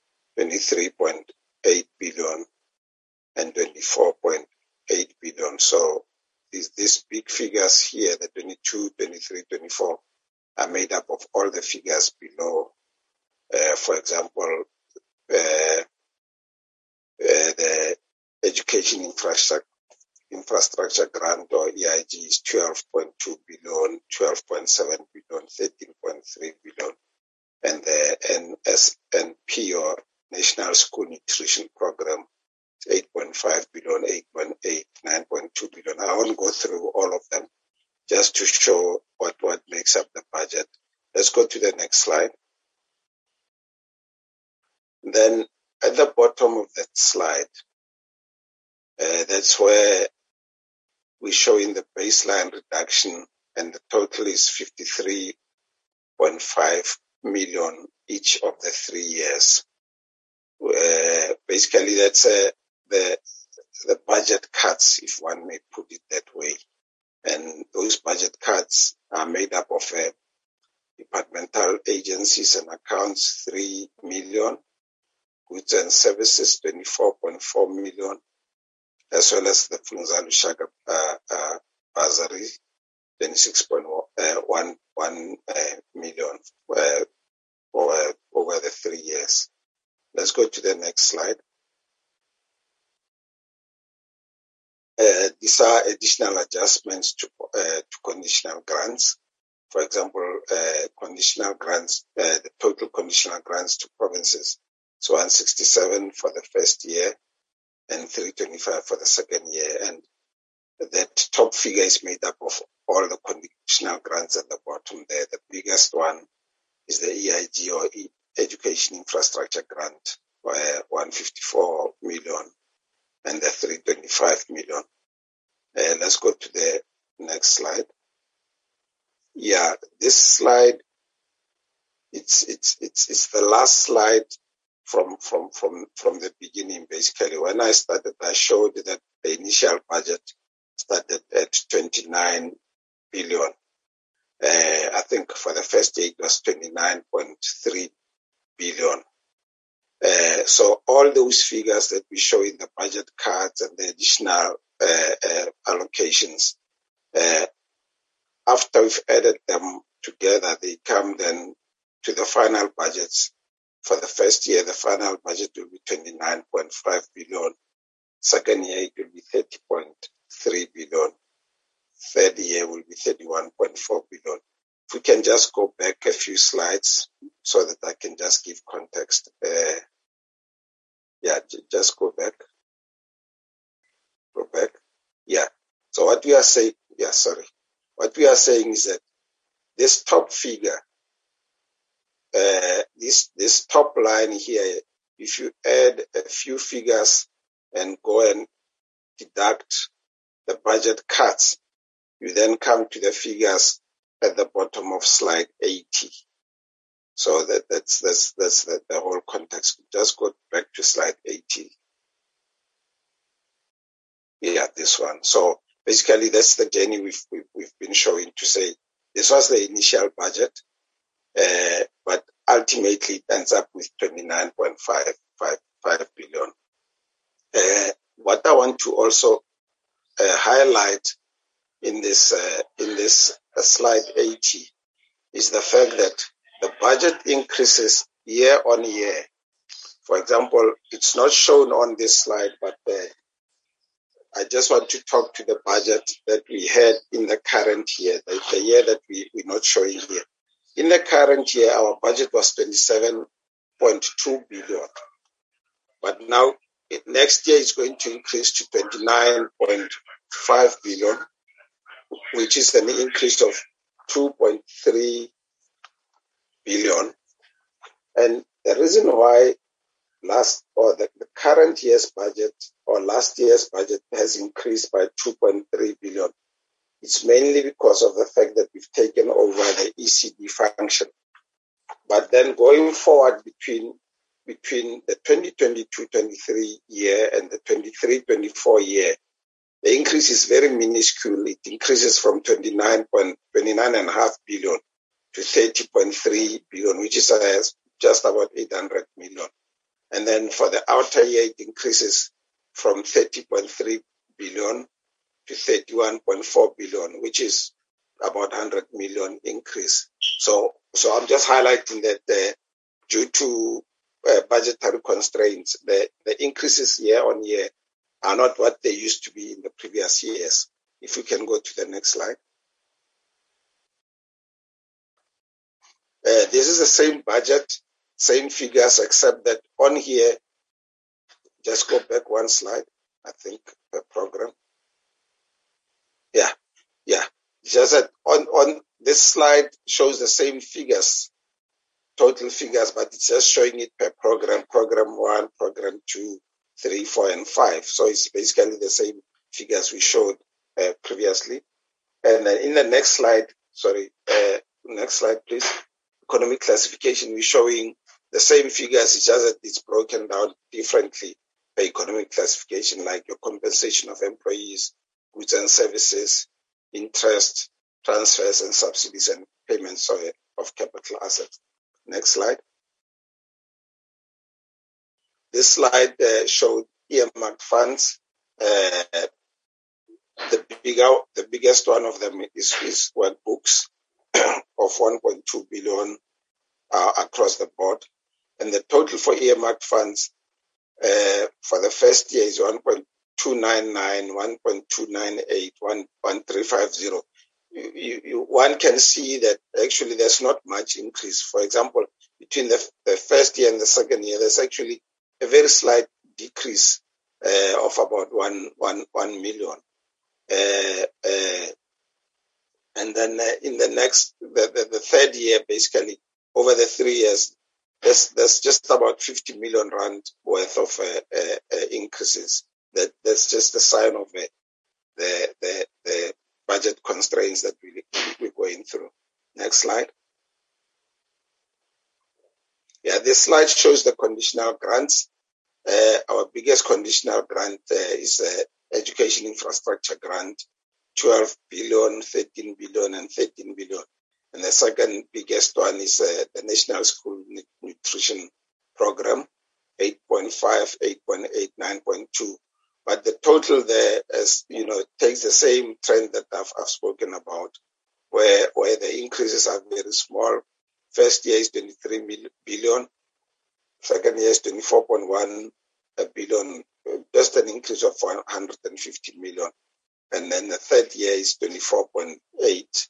23.8 billion, and 24.8 billion. So these big figures here, the 22, 23, 24, are made up of all the figures below. For example, the education infrastructure grant, or EIG, is 12.2 billion, 12.7 billion, 13.3 billion, and the NSNP, or National School Nutrition Program, 8.5 billion, 8.8, 9.2 billion. I won't go through all of them, just to show what makes up the budget. Let's go to the next slide. Then at the bottom of that slide, that's where we show in the baseline reduction, and the total is 53.5 million each of the 3 years. Basically, that's the budget cuts, if one may put it that way. And those budget cuts are made up of departmental agencies and accounts, 3 million, goods and services, 24.4 million, as well as the Funza Lushaka bursary, 26.1 million over the 3 years. Let's go to the next slide. These are additional adjustments to conditional grants. For example, conditional grants, the total conditional grants to provinces, so 167 for the first year and 325 for the second year. And that top figure is made up of all the conditional grants at the bottom there. The biggest one is the EIG, or Education Infrastructure Grant, 154 million, and the 325 million. Let's go to the next slide. Yeah, this slide, it's the last slide from the beginning. Basically, when I started, I showed that the initial budget started at 29 billion. I think for the first year it was 29.3 billion. So all those figures that we show in the budget cards and the additional allocations, after we've added them together, they come then to the final budgets. For the first year, the final budget will be 29.5 billion. Second year, it will be 30.3 billion. Third year will be 31.4 billion. If we can just go back a few slides so that I can just give context. Just go back. Go back. Yeah. So what we are saying, what we are saying is that this top figure, this top line here, if you add a few figures and go and deduct the budget cuts, you then come to the figures at the bottom of slide 80. So that's the whole context. Just go back to slide 80. Yeah, this one. So basically, that's the journey we've been showing to say this was the initial budget, but ultimately it ends up with 29.55 billion. What I want to also highlight in this slide 80 is the fact that the budget increases year on year. For example, it's not shown on this slide, but I just want to talk to the budget that we had in the current year, the year that we're not showing here. In the current year, our budget was 27.2 billion. But now, next year, it's going to increase to 29.5 billion, which is an increase of 2.3 billion. And the reason why the current year's budget or last year's budget has increased by 2.3 billion, it's mainly because of the fact that we've taken over the ECD function. But then going forward between the 2022-23 year and the 23-24 year, the increase is very minuscule. It increases from 29.5 billion to 30.3 billion, which is just about 800 million. And then for the outer year, it increases from 30.3 billion to 31.4 billion, which is about 100 million increase. So I'm just highlighting that due to budgetary constraints, the increases year on year are not what they used to be in the previous years. If we can go to the next slide. This is the same budget, same figures, except that on here, just go back one slide, I think, the program. Yeah. Just that on this slide shows the same figures, total figures, but it's just showing it per program, program 1, program 2, 3, 4, and 5. So it's basically the same figures we showed previously. And then in the next slide, next slide, please. Economic classification, we're showing the same figures, it's just that it's broken down differently by economic classification, like your compensation of employees, goods and services, interest, transfers and subsidies, and payments of capital assets. Next slide. This slide showed earmarked funds. The biggest one of them is workbooks of 1.2 billion across the board. And the total for earmarked funds for the first year is 1.299, 1.298, 1.350. One can see that actually there's not much increase. For example, between the first year and the second year, there's actually a very slight decrease of about 1 million. And then in the third year, basically, over the 3 years, there's just about 50 million rand worth of increases. That's just a sign of the budget constraints that we're going through. Next slide. Yeah, this slide shows the conditional grants. Our biggest conditional grant is education infrastructure grant, 12 billion, 13 billion, and 13 billion. And the second biggest one is the National School Nutrition Program, 8.5, 8.8, 9.2. But the total there, as you know, takes the same trend that I've spoken about, where the increases are very small. First year is 23 billion. Second year is 24.1 billion, just an increase of 150 million. And then the third year is 24.8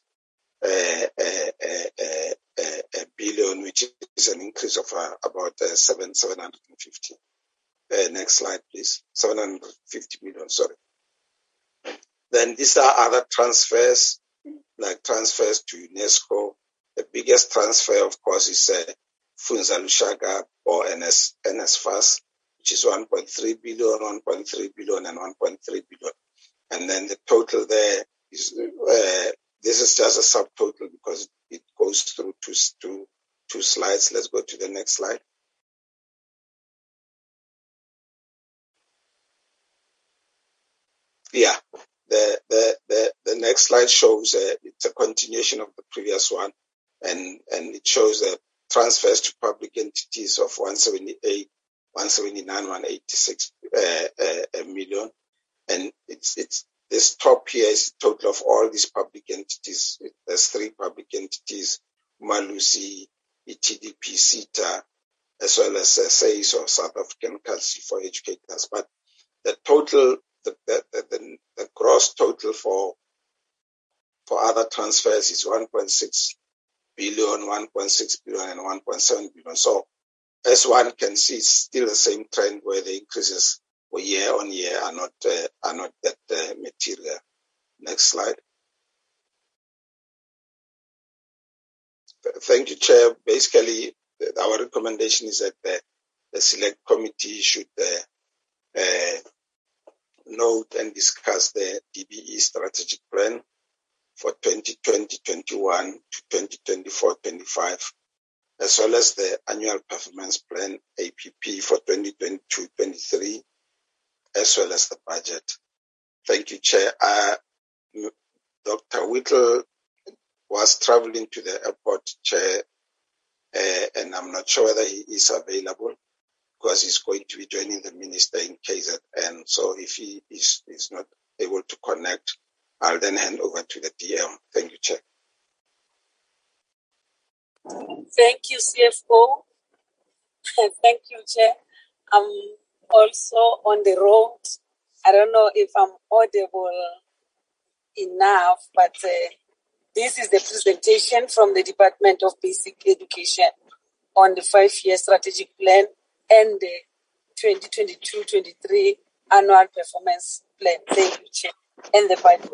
billion, which is an increase of about 750. Next slide, please. 750 million, sorry. Then these are other transfers, like transfers to UNESCO. The biggest transfer, of course, is Funza Lushaka or NSFAS, which is 1.3 billion, 1.3 billion, and 1.3 billion. And then the total there is, this is just a subtotal because it goes through two slides. Let's go to the next slide. Yeah, the next slide shows it's a continuation of the previous one, and it shows transfers to public entities of 178 179,186 million. And it's this top here is the total of all these public entities. There's 3 public entities, Malusi, ETDP, CETA, as well as SACE, or South African Council for Educators. But the total, the gross total for other transfers is 1.6 billion, 1.6 billion, and 1.7 billion. So as one can see, it's still the same trend where the increases year on year are not that material. Next slide. Thank you, Chair. Basically, our recommendation is that the select committee should note and discuss the DBE strategic plan for 2020-21 to 2024-25, as well as the annual performance plan APP for 2022-23, as well as the budget. Thank you, Chair. Dr. Whittle was traveling to the airport, Chair, and I'm not sure whether he is available because he's going to be joining the minister in KZN. So if he is not able to connect, I'll then hand over to the DM. Thank you, Chair. Thank you, CFO. Thank you, Chair. I'm also on the road. I don't know if I'm audible enough, but this is the presentation from the Department of Basic Education on the 5-year strategic plan and the 2022-23 annual performance plan. Thank you, Chair. And the budget.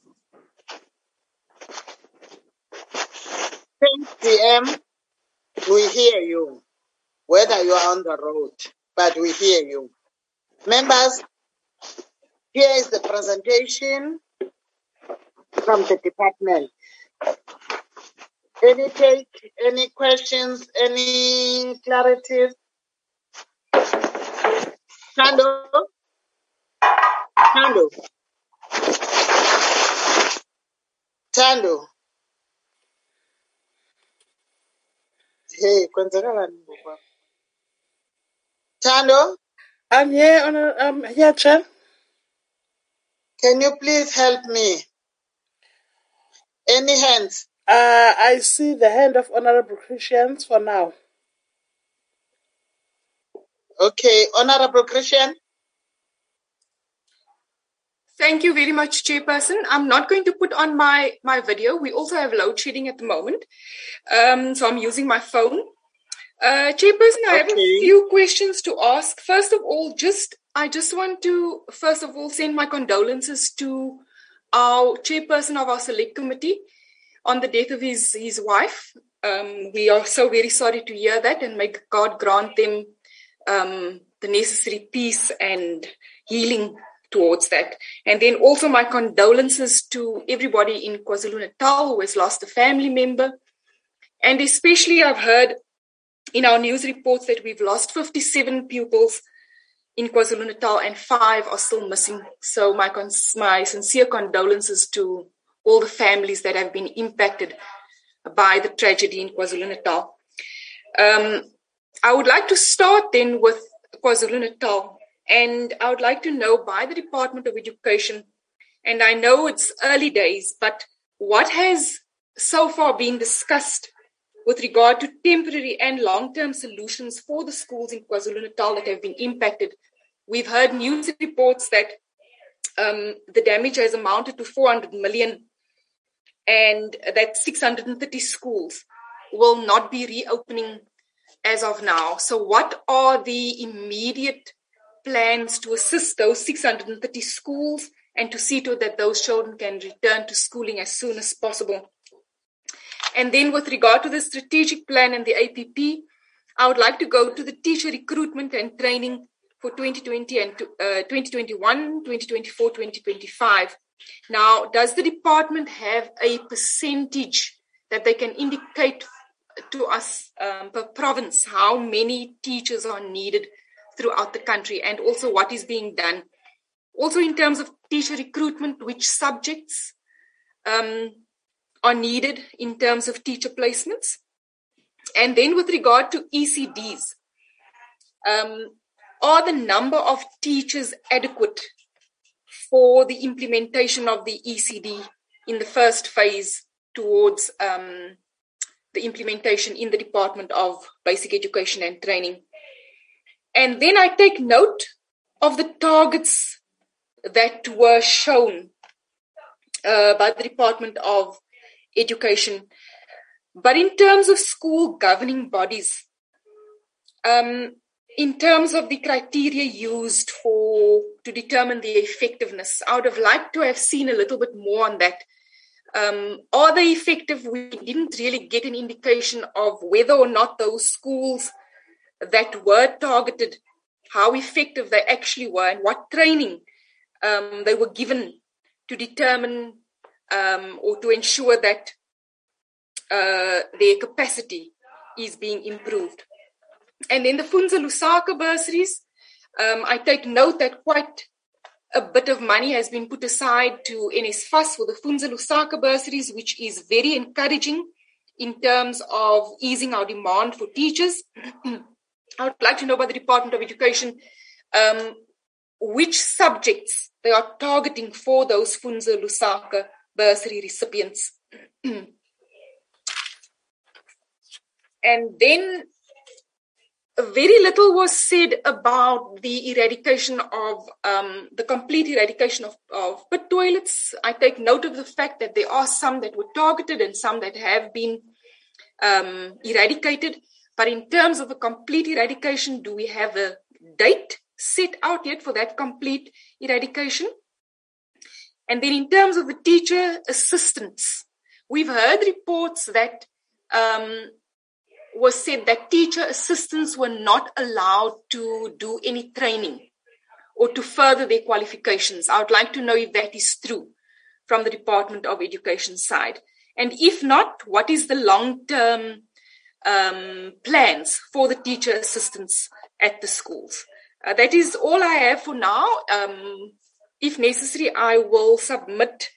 Thanks, DM. We hear you, whether you are on the road, but we hear you. Members, here is the presentation from the department. Any take, any questions, any clarities? Tando? Tando? Tando? Hey, Tando? I'm here, Chair. Can you please help me? Any hands? I see the hand of Honorable Christians for now. Okay, Honorable Christian. Thank you very much, Chairperson. I'm not going to put on my video. We also have load shedding at the moment. So I'm using my phone. Chairperson, I have a few questions to ask. First of all, I just want to, first of all, send my condolences to our Chairperson of our Select Committee on the death of his wife. We are so very sorry to hear that, and may God grant them the necessary peace and healing towards that. And then also my condolences to everybody in KwaZulu-Natal who has lost a family member. And especially I've heard in our news reports that we've lost 57 pupils in KwaZulu-Natal and 5 are still missing. So my sincere condolences to all the families that have been impacted by the tragedy in KwaZulu-Natal. I would like to start then with KwaZulu-Natal, and I would like to know by the Department of Education, and I know it's early days, but what has so far been discussed with regard to temporary and long-term solutions for the schools in KwaZulu-Natal that have been impacted? We've heard news reports that the damage has amounted to 400 million and that 630 schools will not be reopening as of now. So what are the immediate plans to assist those 630 schools and to see to that those children can return to schooling as soon as possible? And then with regard to the strategic plan and the APP, I would like to go to the teacher recruitment and training for 2020 and 2021, 2024, 2025. Now, does the department have a percentage that they can indicate to us per province how many teachers are needed throughout the country, and also what is being done? Also in terms of teacher recruitment, which subjects are needed in terms of teacher placements? And then with regard to ECDs, are the number of teachers adequate for the implementation of the ECD in the first phase towards the implementation in the Department of Basic Education and Training? And then I take note of the targets that were shown by the Department of Education. But in terms of school governing bodies, in terms of the criteria used to determine the effectiveness, I would have liked to have seen a little bit more on that. Are they effective? We didn't really get an indication of whether or not those schools that were targeted, how effective they actually were and what training they were given to determine or to ensure that their capacity is being improved. And then the Funza Lusaka bursaries, I take note that quite a bit of money has been put aside to NSFAS for the Funza Lusaka bursaries, which is very encouraging in terms of easing our demand for teachers. I would like to know by the Department of Education which subjects they are targeting for those Funza Lusaka bursary recipients. And then very little was said about the eradication of, the complete eradication of pit toilets. I take note of the fact that there are some that were targeted and some that have been eradicated. But in terms of a complete eradication, do we have a date set out yet for that complete eradication? And then in terms of the teacher assistants, we've heard reports that was said that teacher assistants were not allowed to do any training or to further their qualifications. I would like to know if that is true from the Department of Education side. And if not, what is the long-term plans for the teacher assistants at the schools? That is all I have for now. If necessary, I will submit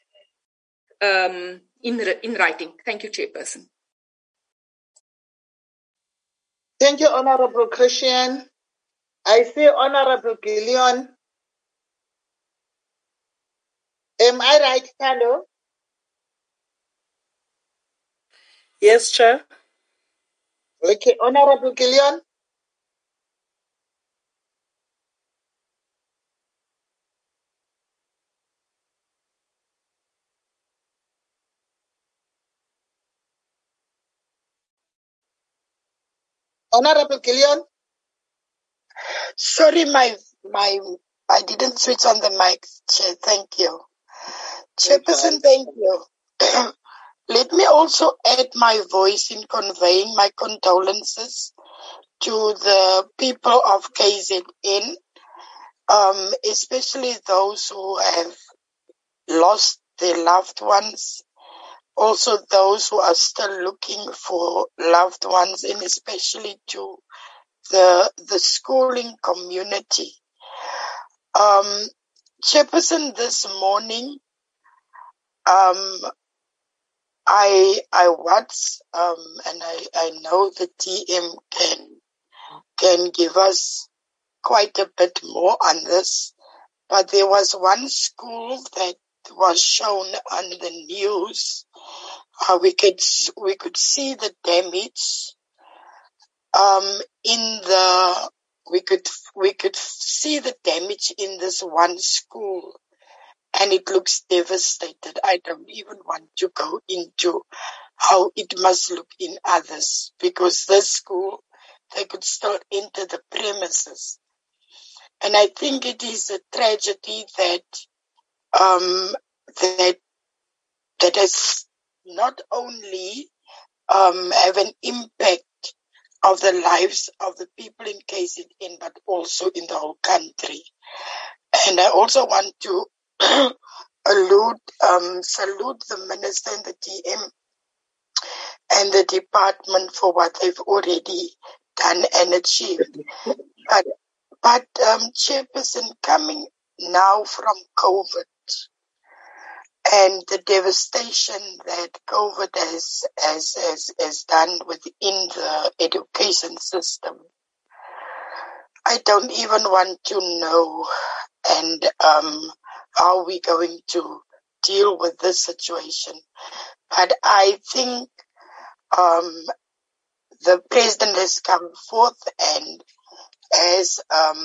in writing. Thank you, Chairperson. Thank you, Honorable Christian. I see Honorable Gillion. Am I right, Carlo? Yes, Chair. Okay, Honorable Gillion. Honorable Gillion. Sorry, I didn't switch on the mic, Chair. Thank you. Chairperson, thank you. Let me also add my voice in conveying my condolences to the people of KZN, especially those who have lost their loved ones, also those who are still looking for loved ones, and especially to the schooling community. Chairperson, this morning, I watched, and I know the TM can give us quite a bit more on this, but there was one school that was shown on the news. We could see the damage. We could see the damage in this one school, and it looks devastated. I don't even want to go into how it must look in others, because this school, they could still enter the premises. And I think it is a tragedy that has not only have an impact of the lives of the people in KZN, but also in the whole country. And I also want to salute the Minister and the TM and the department for what they've already done and achieved. But Chairperson, coming now from COVID and the devastation that COVID has done within the education system, I don't even want to know and how we're going to deal with this situation. But I think the president has come forth and has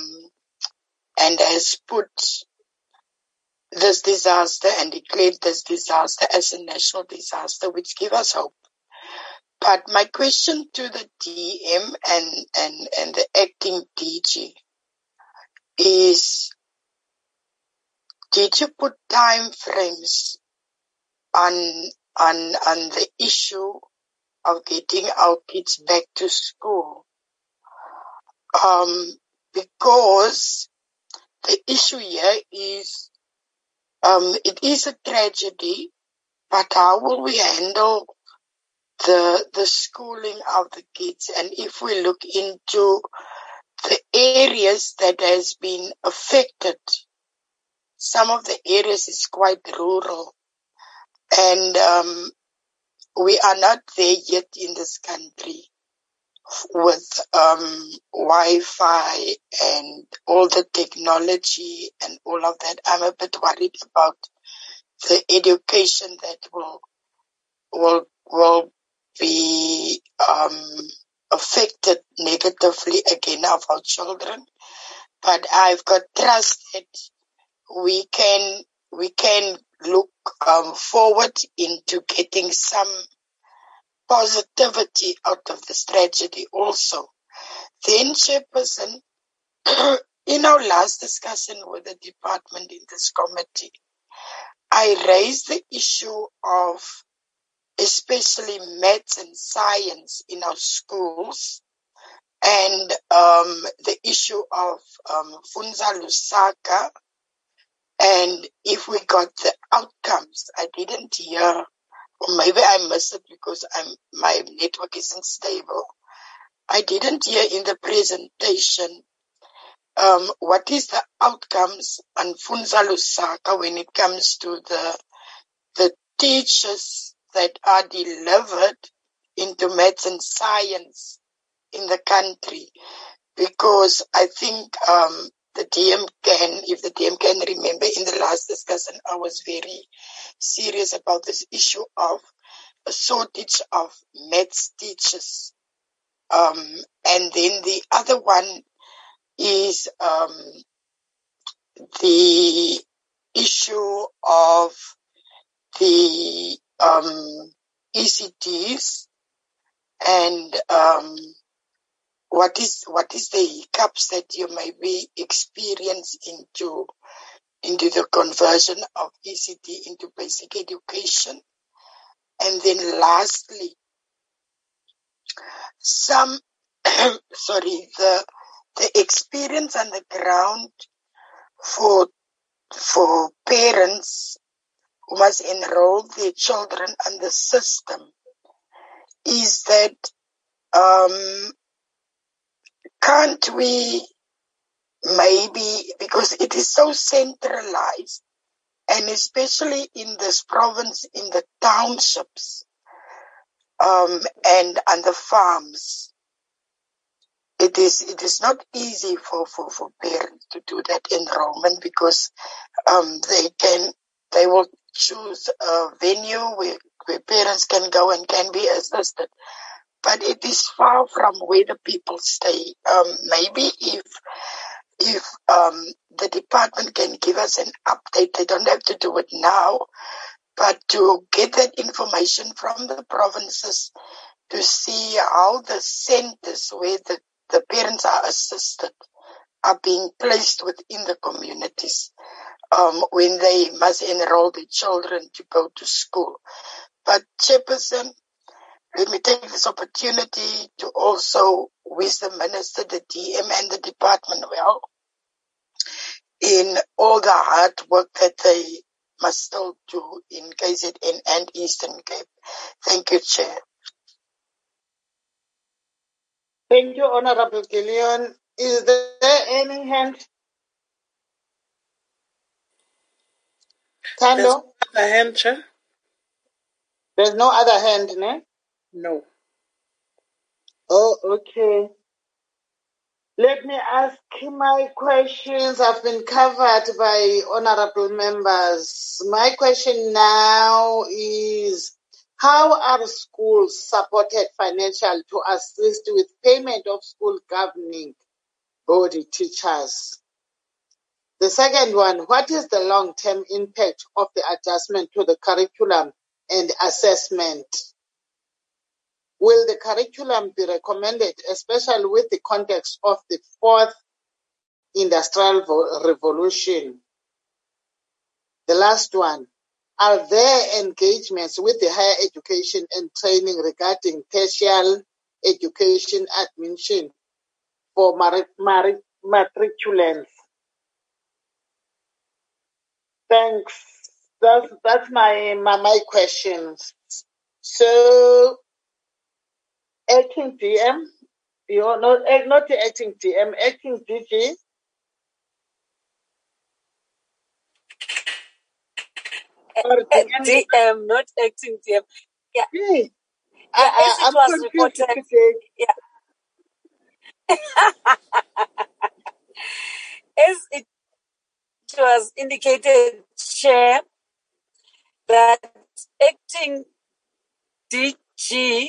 put this disaster and declared this disaster as a national disaster, which gives us hope. But my question to the DM and the acting DG is, did you put time frames on the issue of getting our kids back to school? Because the issue here is, it is a tragedy, but how will we handle the schooling of the kids? And if we look into the areas that has been affected, some of the areas is quite rural, and we are not there yet in this country with Wi-Fi and all the technology and all of that. I'm a bit worried about the education that will be affected negatively again of our children. But I've got trust that we can look forward into getting some positivity out of this tragedy also. Then, Chairperson, in our last discussion with the department in this committee, I raised the issue of especially maths and science in our schools, and the issue of Funza Lusaka, and if we got the outcomes. I didn't hear, or maybe I missed it because my network isn't stable. I didn't hear in the presentation what is the outcomes on Funza Lusaka when it comes to the teachers that are delivered into maths and science in the country, because I think the DM if the DM can remember, in the last discussion I was very serious about this issue of a shortage of maths teachers. And then the other one is the issue of the ECTs and what is the hiccups that you may be experience into the conversion of ECT into basic education. And then lastly, the experience on the ground for parents who must enroll their children on the system is that can't we maybe, because it is so centralized, and especially in this province, in the townships and on the farms, it is not easy for parents to do that enrollment, because they will choose a venue where parents can go and can be assisted, but it is far from where the people stay. Maybe if the department can give us an update, they don't have to do it now, but to get that information from the provinces to see how the centers where the parents are assisted are being placed within the communities when they must enroll their children to go to school. But Chairperson, let me take this opportunity to also wish the Minister, the DM and the department well in all the hard work that they must still do in KZN and Eastern Cape. Thank you, Chair. Thank you, Honorable Gillian. Is there any hand? Tando? There's no other hand, Chair? There's no other hand, ne? No. Oh, okay. Let me ask my questions. Have been covered by honorable members. My question now is, how are schools supported financially to assist with payment of school governing body teachers? The second one, what is the long-term impact of the adjustment to the curriculum and assessment? Will the curriculum be recommended, especially with the context of the fourth industrial revolution? The last one, are there engagements with the higher education and training regarding tertiary education admission for matriculants? Thanks. That's my questions. So, acting DM, not the acting DM, acting DG. Or DM, not acting DM. Yeah. Hey, As it I'm was confused reported. today. Yeah. As it was indicated, Chair, that acting DG.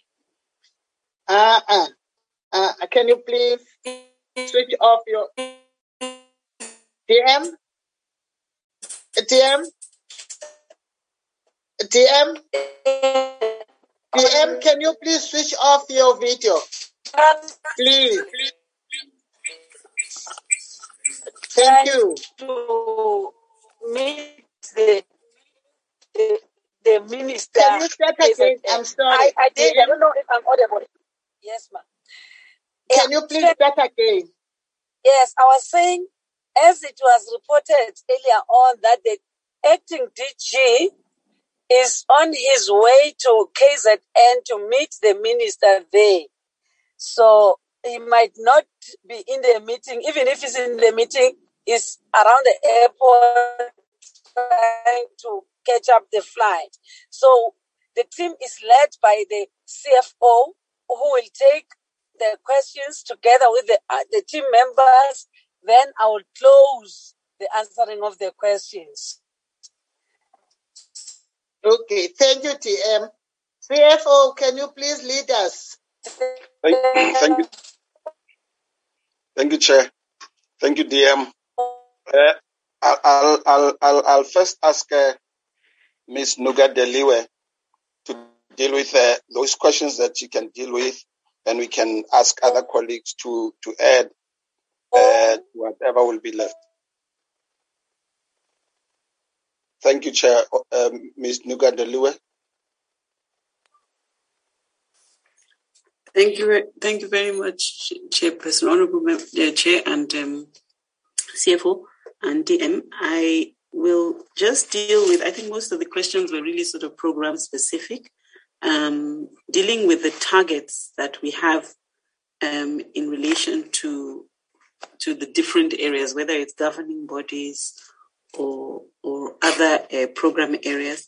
Can you please switch off your DM? DM, can you please switch off your video? Please. Thank you. To meet the minister. Can you start again? I'm sorry. I did. I don't know if I'm audible. Yes, ma'am. Can you please start again? Yes, I was saying, as it was reported earlier on, that the acting DG is on his way to KZN to meet the minister there. So he might not be in the meeting. Even if he's in the meeting, he's around the airport trying to catch up the flight. So the team is led by the CFO, who will take the questions together with the team members. Then I will close the answering of the questions. Okay, thank you, TM. CFO, can you please lead us? Thank you. Thank you, Chair. Thank you, DM. I'll first ask Ms. Nuga Deliwe to deal with those questions that she can deal with, and we can ask other colleagues to add whatever will be left. Thank you, Chair. Ms. Nuga Deliwe. Thank you very much, Chairperson, Honourable Chair and CFO and DM. I will just deal with, I think most of the questions were really sort of program specific, dealing with the targets that we have in relation to the different areas, whether it's governing bodies or other program areas.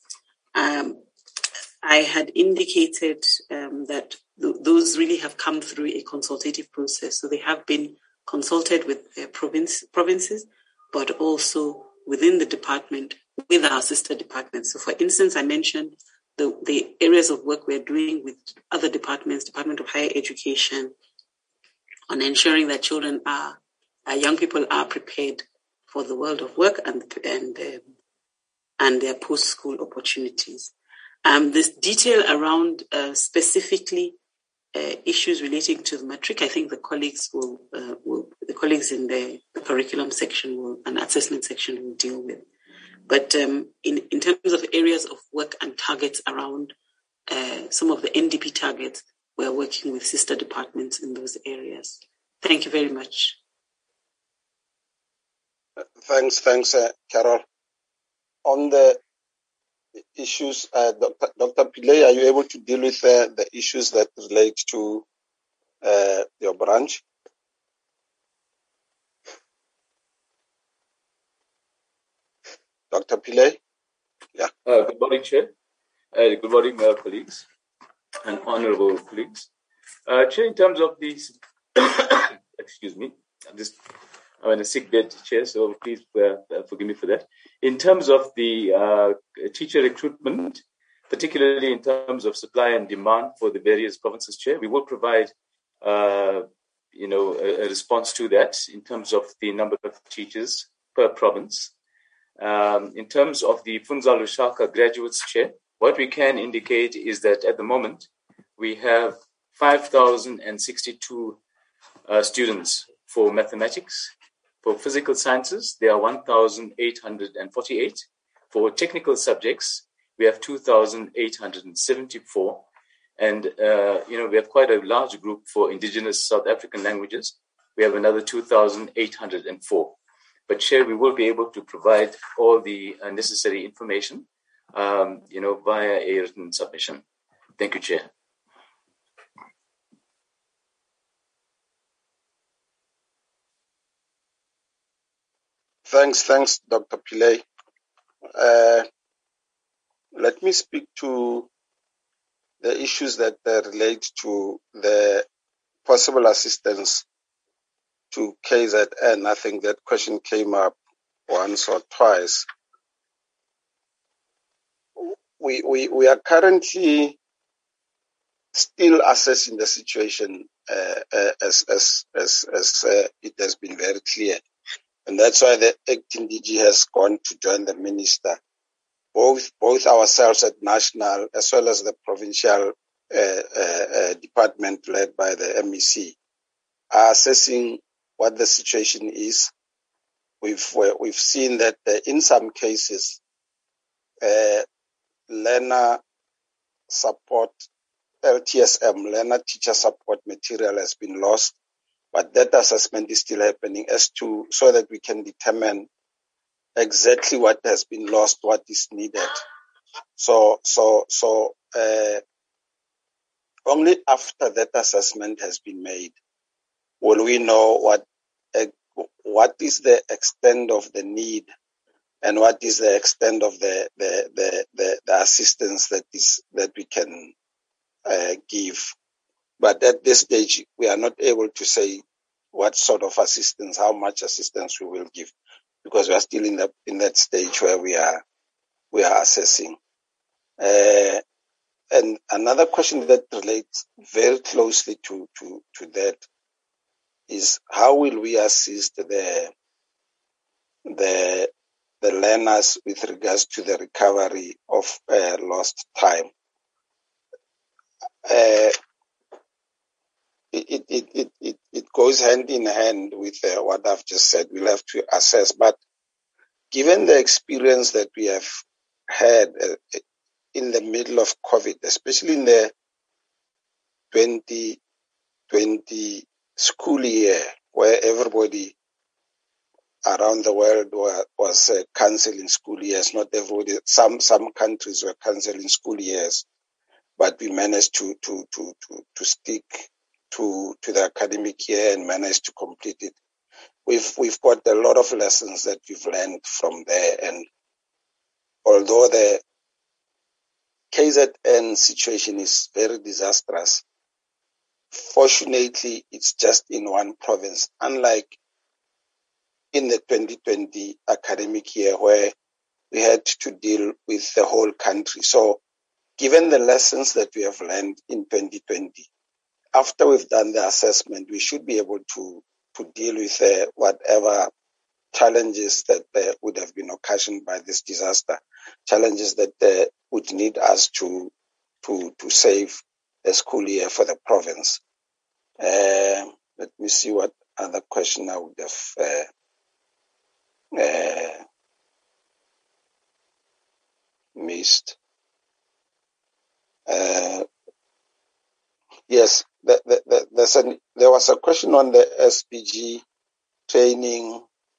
I had indicated that those really have come through a consultative process. So they have been consulted with provinces, but also within the department with our sister departments. So for instance, I mentioned the areas of work we're doing with other departments, Department of Higher Education, on ensuring that young people are prepared for the world of work and their post-school opportunities. This detail around specifically issues relating to the matric, I think the colleagues in the curriculum section and assessment section will deal with. But in terms of areas of work and targets around some of the NDP targets, we're working with sister departments in those areas. Thank you very much. Thanks, Carol. On the issues, Dr. Pillay, are you able to deal with the issues that relate to your branch? Dr. Pillay? Yeah. Good morning, Chair. Good morning, colleagues and honorable colleagues. Chair, in terms of these, excuse me, I'm in a sick bed, Chair, so please forgive me for that. In terms of the teacher recruitment, particularly in terms of supply and demand for the various provinces, Chair, we will provide, a response to that in terms of the number of teachers per province. In terms of the Funza Lushaka graduates, Chair, what we can indicate is that at the moment, we have 5,062 students for mathematics. For physical sciences, there are 1,848. For technical subjects, we have 2,874. And, we have quite a large group for indigenous South African languages. We have another 2,804. But Chair, we will be able to provide all the necessary information, via a written submission. Thank you, Chair. Thanks, Dr. Pillay. Let me speak to the issues that relate to the possible assistance to KZN. I think that question came up once or twice. We are currently still assessing the situation as it has been very clear. And that's why the acting DG has gone to join the minister. Both ourselves at national as well as the provincial department led by the MEC are assessing what the situation is. We've seen that in some cases, learner support, LTSM, learner teacher support material has been lost, but that assessment is still happening so that we can determine exactly what has been lost, what is needed. So only after that assessment has been made will we know what is the extent of the need and what is the extent of the assistance that we can give. But at this stage, we are not able to say what sort of assistance, how much assistance we will give, because we are still in that stage where we are assessing. And another question that relates very closely to that is how will we assist the learners with regards to the recovery of lost time. It goes hand in hand with what I've just said. We'll have to assess, but given the experience that we have had in the middle of COVID, especially in the 2020 school year, where everybody around the world was cancelling school years. Not everybody. Some countries were cancelling school years, but we managed to stick to the academic year and managed to complete it. We've got a lot of lessons that we've learned from there, and although the KZN situation is very disastrous, fortunately it's just in one province, unlike in the 2020 academic year where we had to deal with the whole country. So given the lessons that we have learned in 2020, after we've done the assessment, we should be able to deal with whatever challenges that would have been occasioned by this disaster, challenges that would need us to save the school year for the province. Let me see what other question I would have missed. Yes, there was a question on the SPG training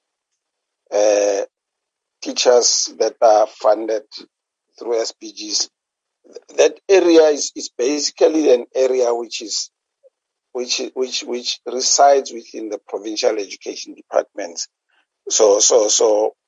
teachers that are funded through SPGs. That area is basically an area which resides within the provincial education departments. So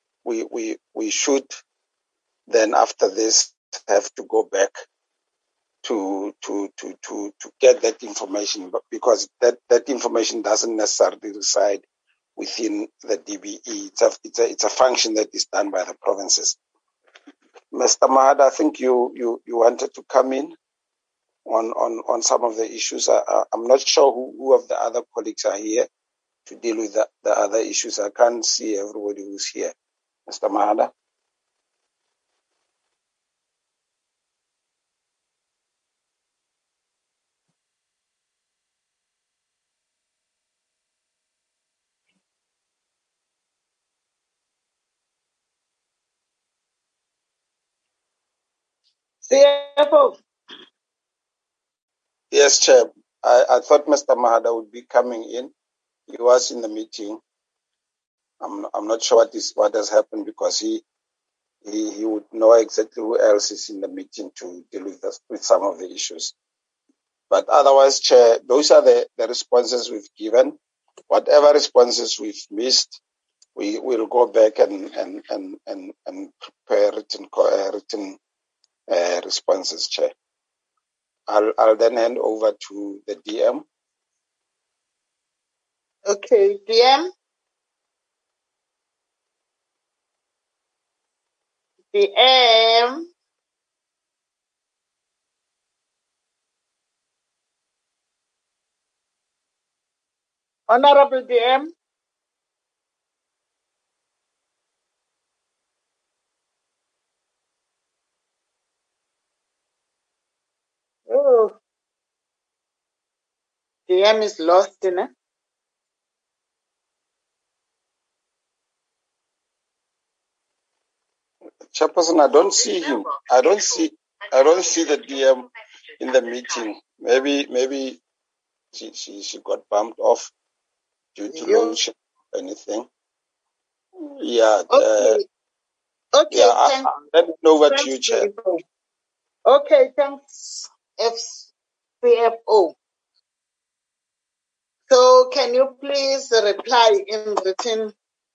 we should then after this have to go back to get that information, but because that information doesn't necessarily reside within the DBE. It's a function that is done by the provinces. Mr. Mahad, I think you wanted to come in on some of the issues. I'm not sure who of the other colleagues are here to deal with the other issues. I can't see everybody who's here. Mr. Mahada? CFO. Yes, Chair. I thought Mr. Mahada would be coming in. He was in the meeting. I'm not sure what has happened, because he would know exactly who else is in the meeting to deal with some of the issues. But otherwise, Chair, those are the responses we've given. Whatever responses we've missed, we will go back and prepare written responses, Chair. I'll then hand over to the DM. Okay, DM. DM. Honorable DM. Oh, DM is lost, isn't it? Chairperson, I don't see him. I don't see the DM in the meeting. Maybe she got bumped off due to load shedding or anything. Yeah. Okay. Okay. Yeah. I'll hand it over to you, Chair. Okay. Thanks, CFO. So, can you please reply in written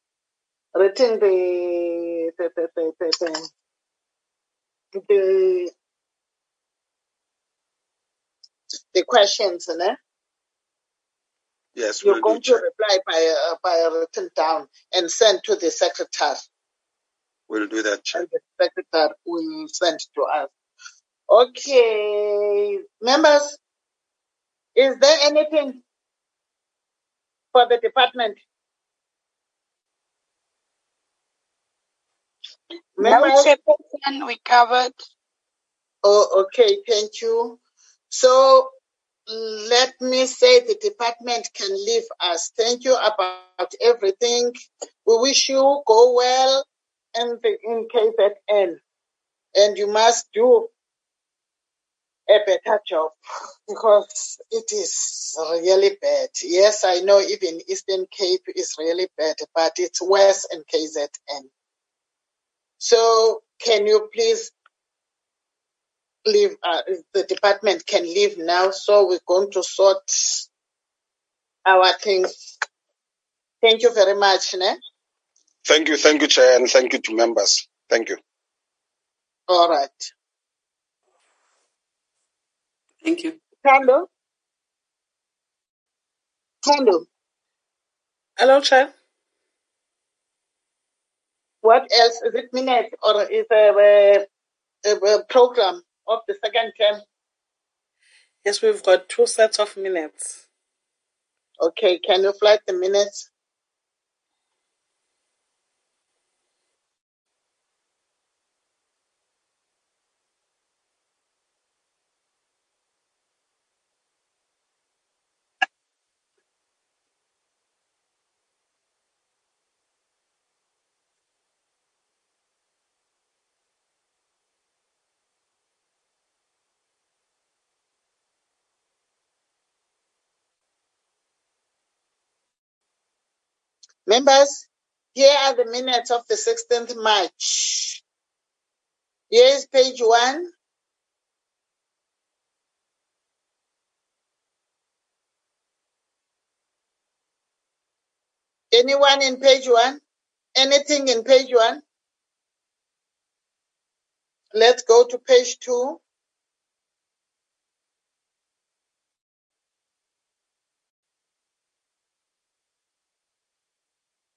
the questions, né? Yes, you're going to reply by written down and send to the secretary. We'll do that, Chair. And the secretary will send to us. Okay, members, is there anything for the department? Members? No, Chairperson, we covered. Oh, okay, thank you. So let me say the department can leave us. Thank you about everything. We wish you go well in KZN. And you must do a better job, because it is really bad. Yes, I know even Eastern Cape is really bad, but it's worse in KZN. So can you please leave, the department can leave now, so we're going to sort our things. Thank you very much. Ne? Thank you, Chair, and thank you to members. Thank you. All right. Thank you. Hello. Hello, Chair. What else? Is it minutes or is a program of the second term? Yes, we've got 2 sets of minutes. Okay, can you flag the minutes? Members, here are the minutes of the 16th March. Here is page 1. Anyone in page 1? Anything in page 1? Let's go to page 2.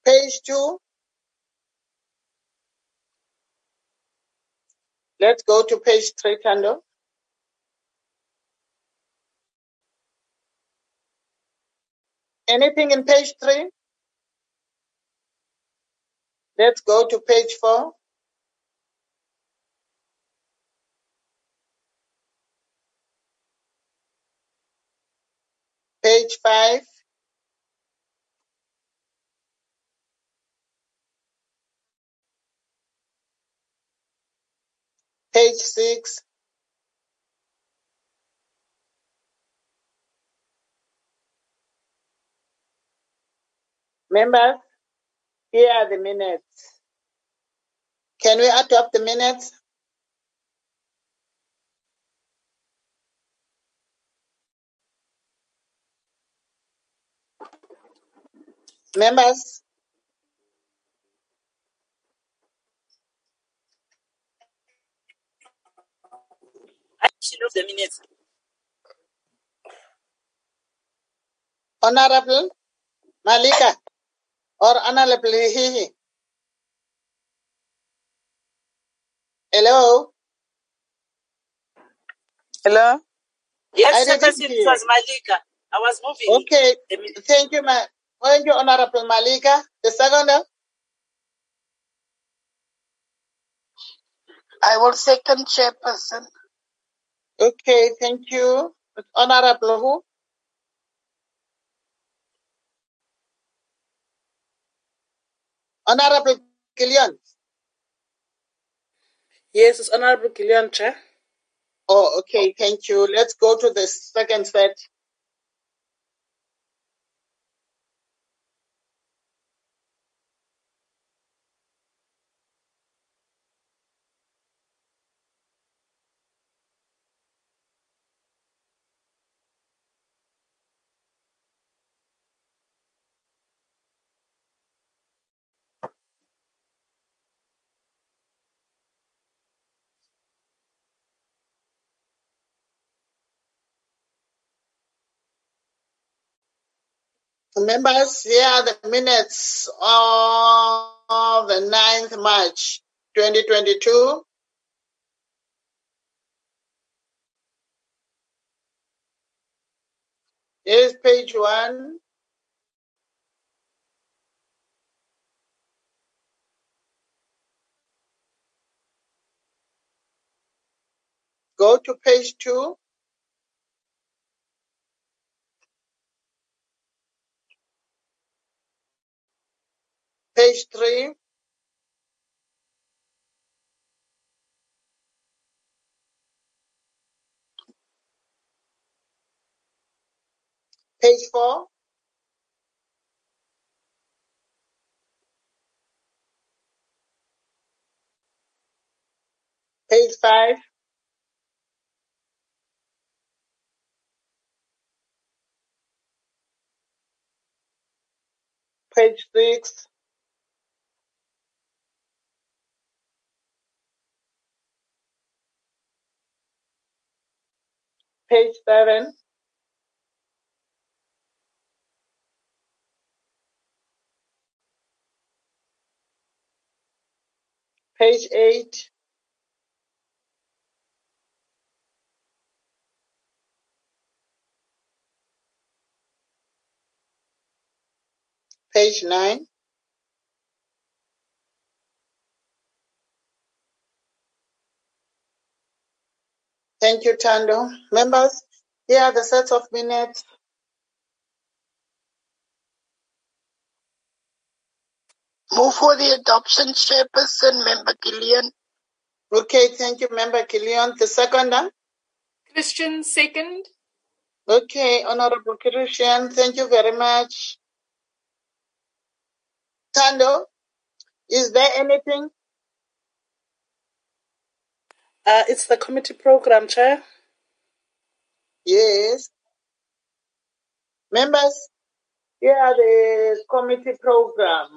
Page 2. Let's go to page 3, Tando. Anything in page 3? Let's go to page 4. Page 5. Page 6. Members, here are the minutes. Can we adopt the minutes? Members, Action of the minutes. Honorable Malika or Honorable Hihi. Hello? Hello? Yes, I didn't Chairperson, it hear. was Malika. I was moving. Okay, thank you, thank you, Honorable Malika. The second? I will second, Chairperson. Okay, thank you. Honorable who? Honorable Kilian. Yes, it's Honorable Kilian, Chair. Oh, okay, thank you. Let's go to the second set. Members, here are the minutes of the 9th March 2022. Here's page 1. Go to page 2. Page 3. Page 4. Page 5. Page 6. Page 7. Page 8. Page 9. Thank you, Tando. Members, here are the sets of minutes. Move for the adoption, Chairperson, Member Gillian. Okay, thank you, Member Kilian. The second? Christian, second. Okay, Honorable Christian, thank you very much. Tando, is there anything? It's the committee program, Chair. Yes. Members, here are the committee program.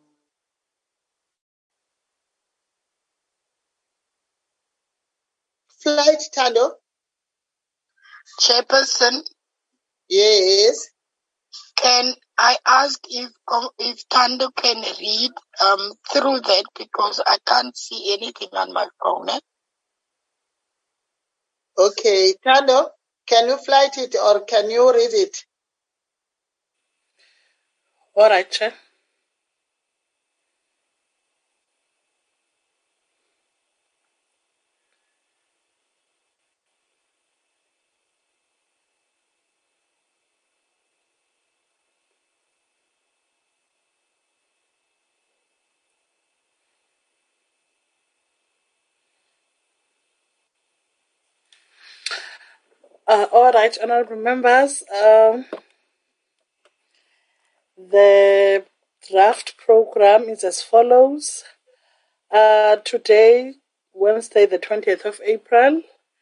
Flight, Tando? Chairperson. Yes. Can I asked if Thando can read through that because I can't see anything on my phone. Okay, Thando, can you flight it or can you read it? All right, Chair. All right, honorable members. The draft program is as follows. Today, Wednesday, the 20th of April,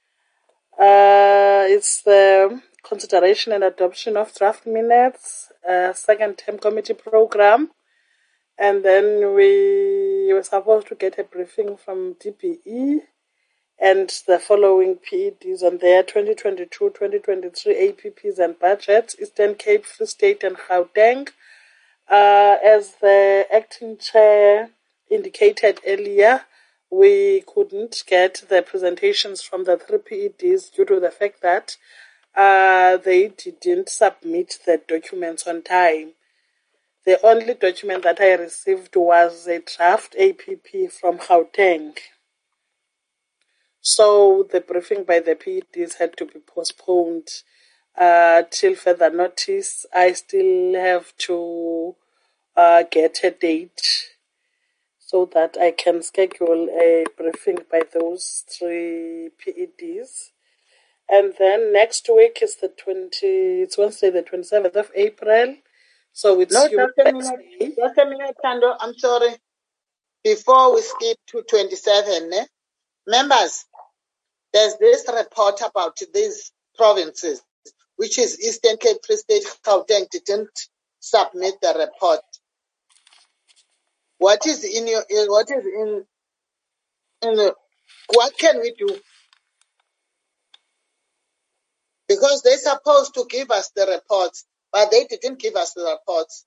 it's the consideration and adoption of draft minutes, second term committee program. And then we were supposed to get a briefing from DBE and the following PEDs on their 2022-2023 APPs and budgets, Eastern Cape, Free State and Gauteng. As the acting chair indicated earlier, we couldn't get the presentations from the three PEDs due to the fact that they didn't submit the documents on time. The only document that I received was a draft APP from Gauteng. So the briefing by the PEDs had to be postponed till further notice. I still have to get a date so that I can schedule a briefing by those three PEDs. And then next week is it's Wednesday, the 27th of April. So it's just a minute, Thando. I'm sorry. Before we skip to 27, members, there's this report about these provinces, which is Eastern Cape, Free State, Gauteng didn't submit the report. What can we do? Because they're supposed to give us the reports, but they didn't give us the reports.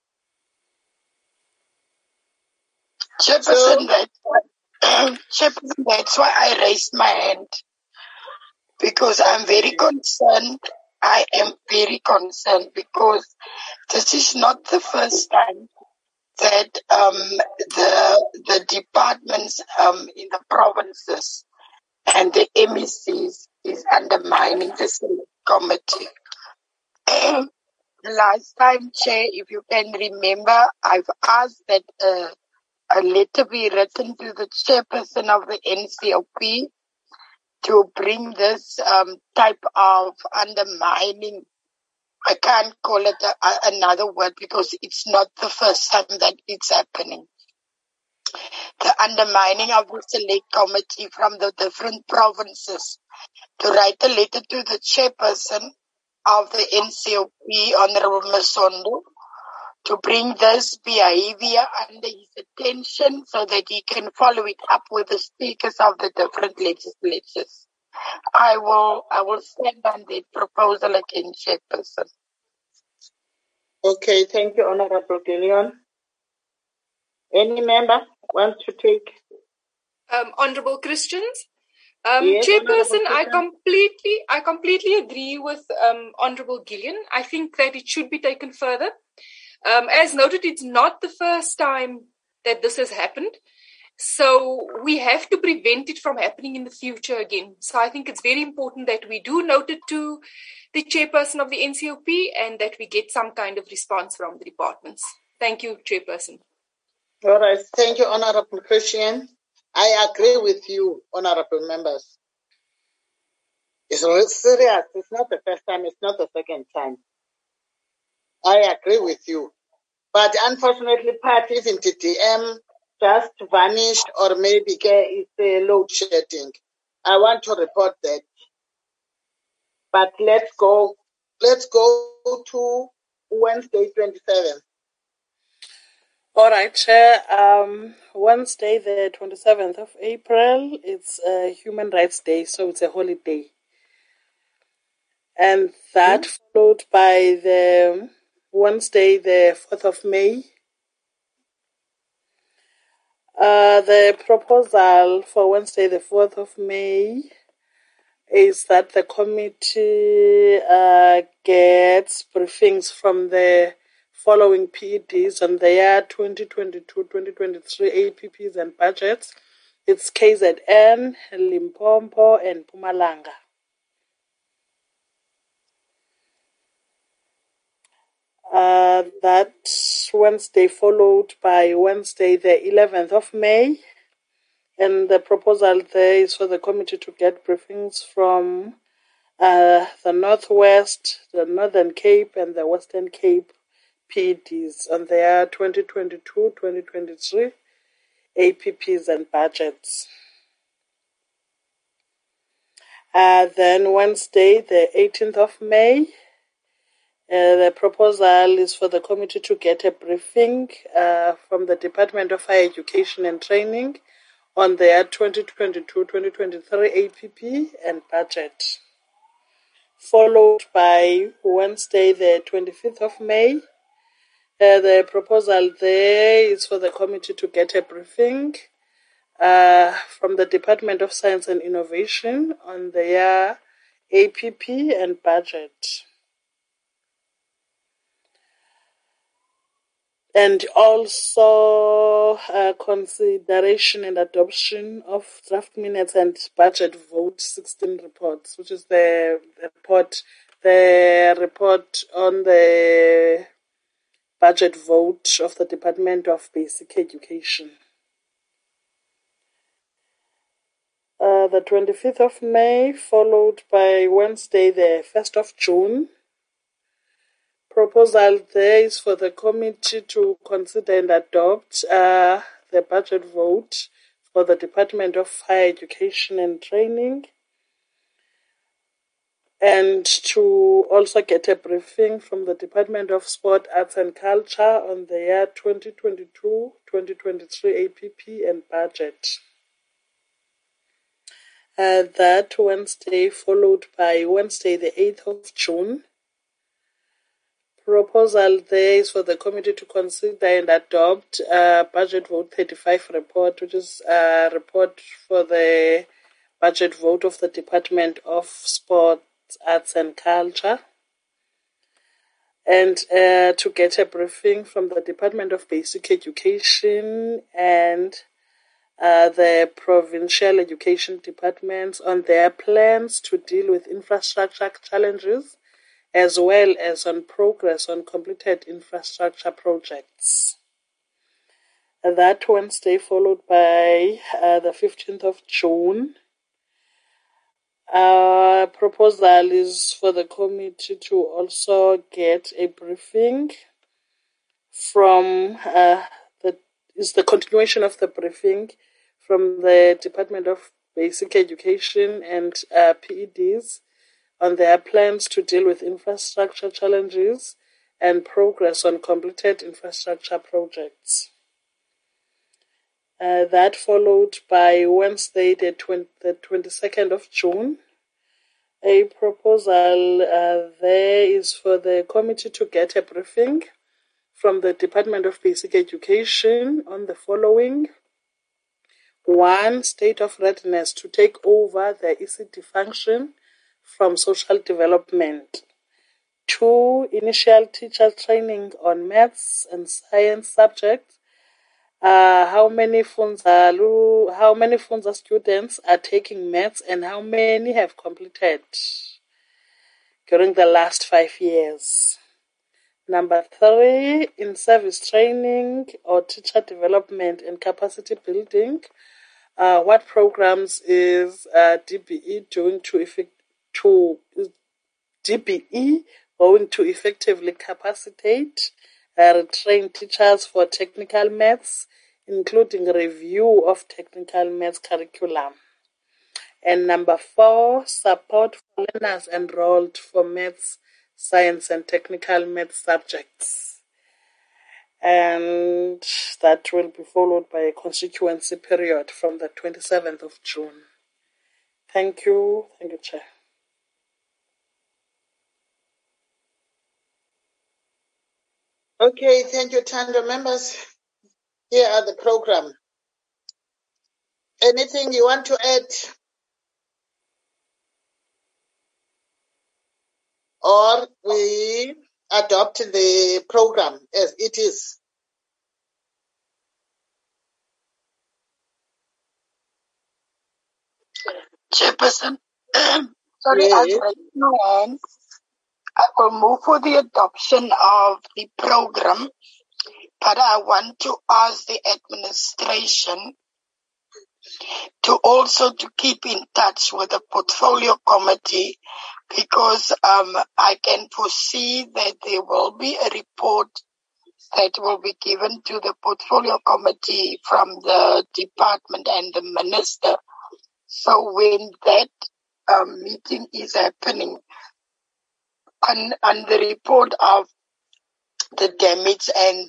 Chairperson, that's why I raised my hand. Because I'm very concerned. I am very concerned because this is not the first time that the departments in the provinces and the MECs is undermining the select committee. Last time, Chair, if you can remember, I've asked that a letter be written to the chairperson of the NCOP to bring this type of undermining. I can't call it another word because it's not the first time that it's happening. The undermining of the select committee from the different provinces to write a letter to the chairperson of the NCOP, Honorable Masondo, to bring this behavior under his attention so that he can follow it up with the speakers of the different legislatures. I will stand on that proposal again, Chairperson. Okay, thank you, Honorable Gillion. Any member want to take? Honorable Christians? Yes, Chairperson, I completely agree with Honorable Gillion. I think that it should be taken further. As noted, it's not the first time that this has happened. So we have to prevent it from happening in the future again. So I think it's very important that we do note it to the chairperson of the NCOP and that we get some kind of response from the departments. Thank you, Chairperson. All right. Thank you, Honorable Christian. I agree with you, honorable members. It's serious. It's not the first time. It's not the second time. I agree with you. But unfortunately, part isn't DM just vanished or maybe it's a load shedding. I want to report that. But let's go to Wednesday 27th. All right, Chair. Wednesday, the 27th of April, it's Human Rights Day, so it's a holiday. And that followed by the Wednesday, the 4th of May. The proposal for Wednesday, the 4th of May, is that the committee gets briefings from the following PEDs on the year 2022-2023 APPs and budgets. It's KZN, Limpopo, and Mpumalanga. That Wednesday followed by Wednesday, the 11th of May. And the proposal there is for the committee to get briefings from the Northwest, the Northern Cape, and the Western Cape PEDs on their 2022-2023 APPs and budgets. Then Wednesday, the 18th of May, the proposal is for the committee to get a briefing from the Department of Higher Education and Training on their 2022-2023 APP and budget. Followed by Wednesday, the 25th of May. The proposal there is for the committee to get a briefing from the Department of Science and Innovation on their APP and budget. And also consideration and adoption of draft minutes and budget vote 16 reports, which is the report on the budget vote of the Department of Basic Education. The 25th of May, followed by Wednesday, the 1st of June. Proposal there is for the committee to consider and adopt the budget vote for the Department of Higher Education and Training, and to also get a briefing from the Department of Sport, Arts and Culture on the year 2022-2023 APP and budget. That Wednesday, followed by Wednesday, the 8th of June. Proposal there is for the committee to consider and adopt Budget Vote 35 report, which is a report for the budget vote of the Department of Sport, Arts and Culture, and to get a briefing from the Department of Basic Education and the provincial education departments on their plans to deal with infrastructure challenges, as well as on progress on completed infrastructure projects. That Wednesday, followed by the 15th of June. Proposal is for the committee to also get a briefing from the continuation of the briefing from the Department of Basic Education and PEDs on their plans to deal with infrastructure challenges and progress on completed infrastructure projects. That followed by Wednesday, the 22nd of June. A proposal there is for the committee to get a briefing from the Department of Basic Education on the following. 1. State of readiness to take over the ECD function from social development. 2. Initial teacher training on maths and science subjects. How many Funza students are taking maths and how many have completed during the last 5 years? Number 3, in-service training or teacher development and capacity building. What programs is DBE going to effectively capacitate, retrain teachers for technical maths, including review of technical maths curriculum? And number 4, support for learners enrolled for maths, science and technical maths subjects. And that will be followed by a constituency period from the 27th of June. Thank you. Thank you, Chair. Okay, thank you, Tando. Members, here are the program. Anything you want to add? Or we adopt the program as it is? Chairperson, sorry, Yes. I'll raise my hand. I will move for the adoption of the program, but I want to ask the administration to also to keep in touch with the portfolio committee, because I can foresee that there will be a report that will be given to the portfolio committee from the department and the minister. So when that meeting is happening, on the report of the damage and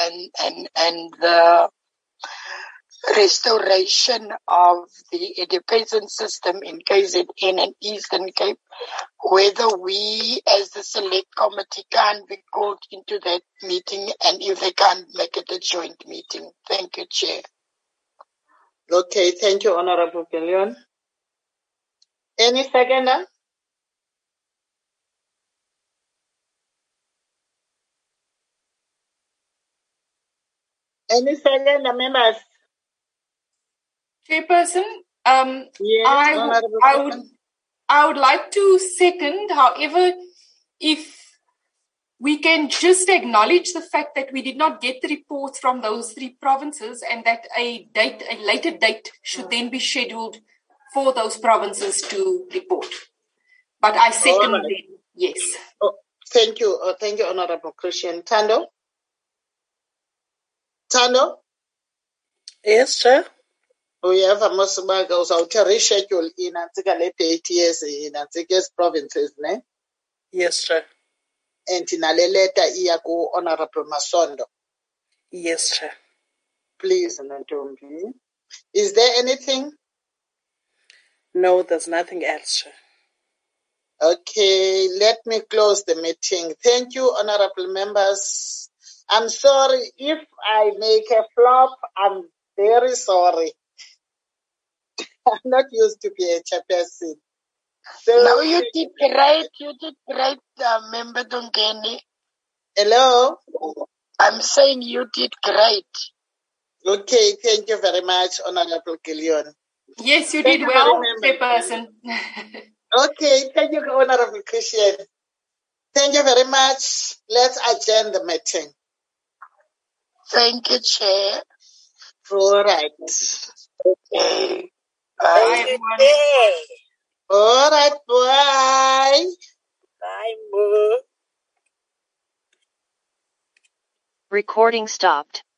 the restoration of the education system in KZN and Eastern Cape, whether we as the select committee can be called into that meeting, and if they can't make it a joint meeting. Thank you, Chair. Okay, thank you, Honorable Gillion. Any seconder? Any seconder, members? Chairperson, Yes, I would like to second. However, if we can just acknowledge the fact that we did not get the reports from those 3 provinces, and that a later date should then be scheduled for those provinces to report. But I second them. Yes. Oh, thank you, Honorable Christian. Tando? Tando? Yes, Chair. We have a Mosibaga also to reschedule in Antigua 8 years in Antigua's provinces, ne? Yes, Chair. And in a letter, Iago Honorable Masondo. Yes, Chair. Please, Nantombi. Is there anything? No, there's nothing else, Chair. Okay, let me close the meeting. Thank you, honorable members. I'm sorry if I make a flop. I'm very sorry. I'm not used to be a chairperson. So, no, you did great. You did great, Member Dongeni. Hello? I'm saying you did great. Okay, thank you very much, Honorable Gillion. Yes, you did well, Chairperson. Okay, thank you, Honorable Christian. Thank you very much. Let's adjourn the meeting. Thank you, Chair. All right. Okay. Bye, everyone. All right, bye. Bye, Moo. Recording stopped.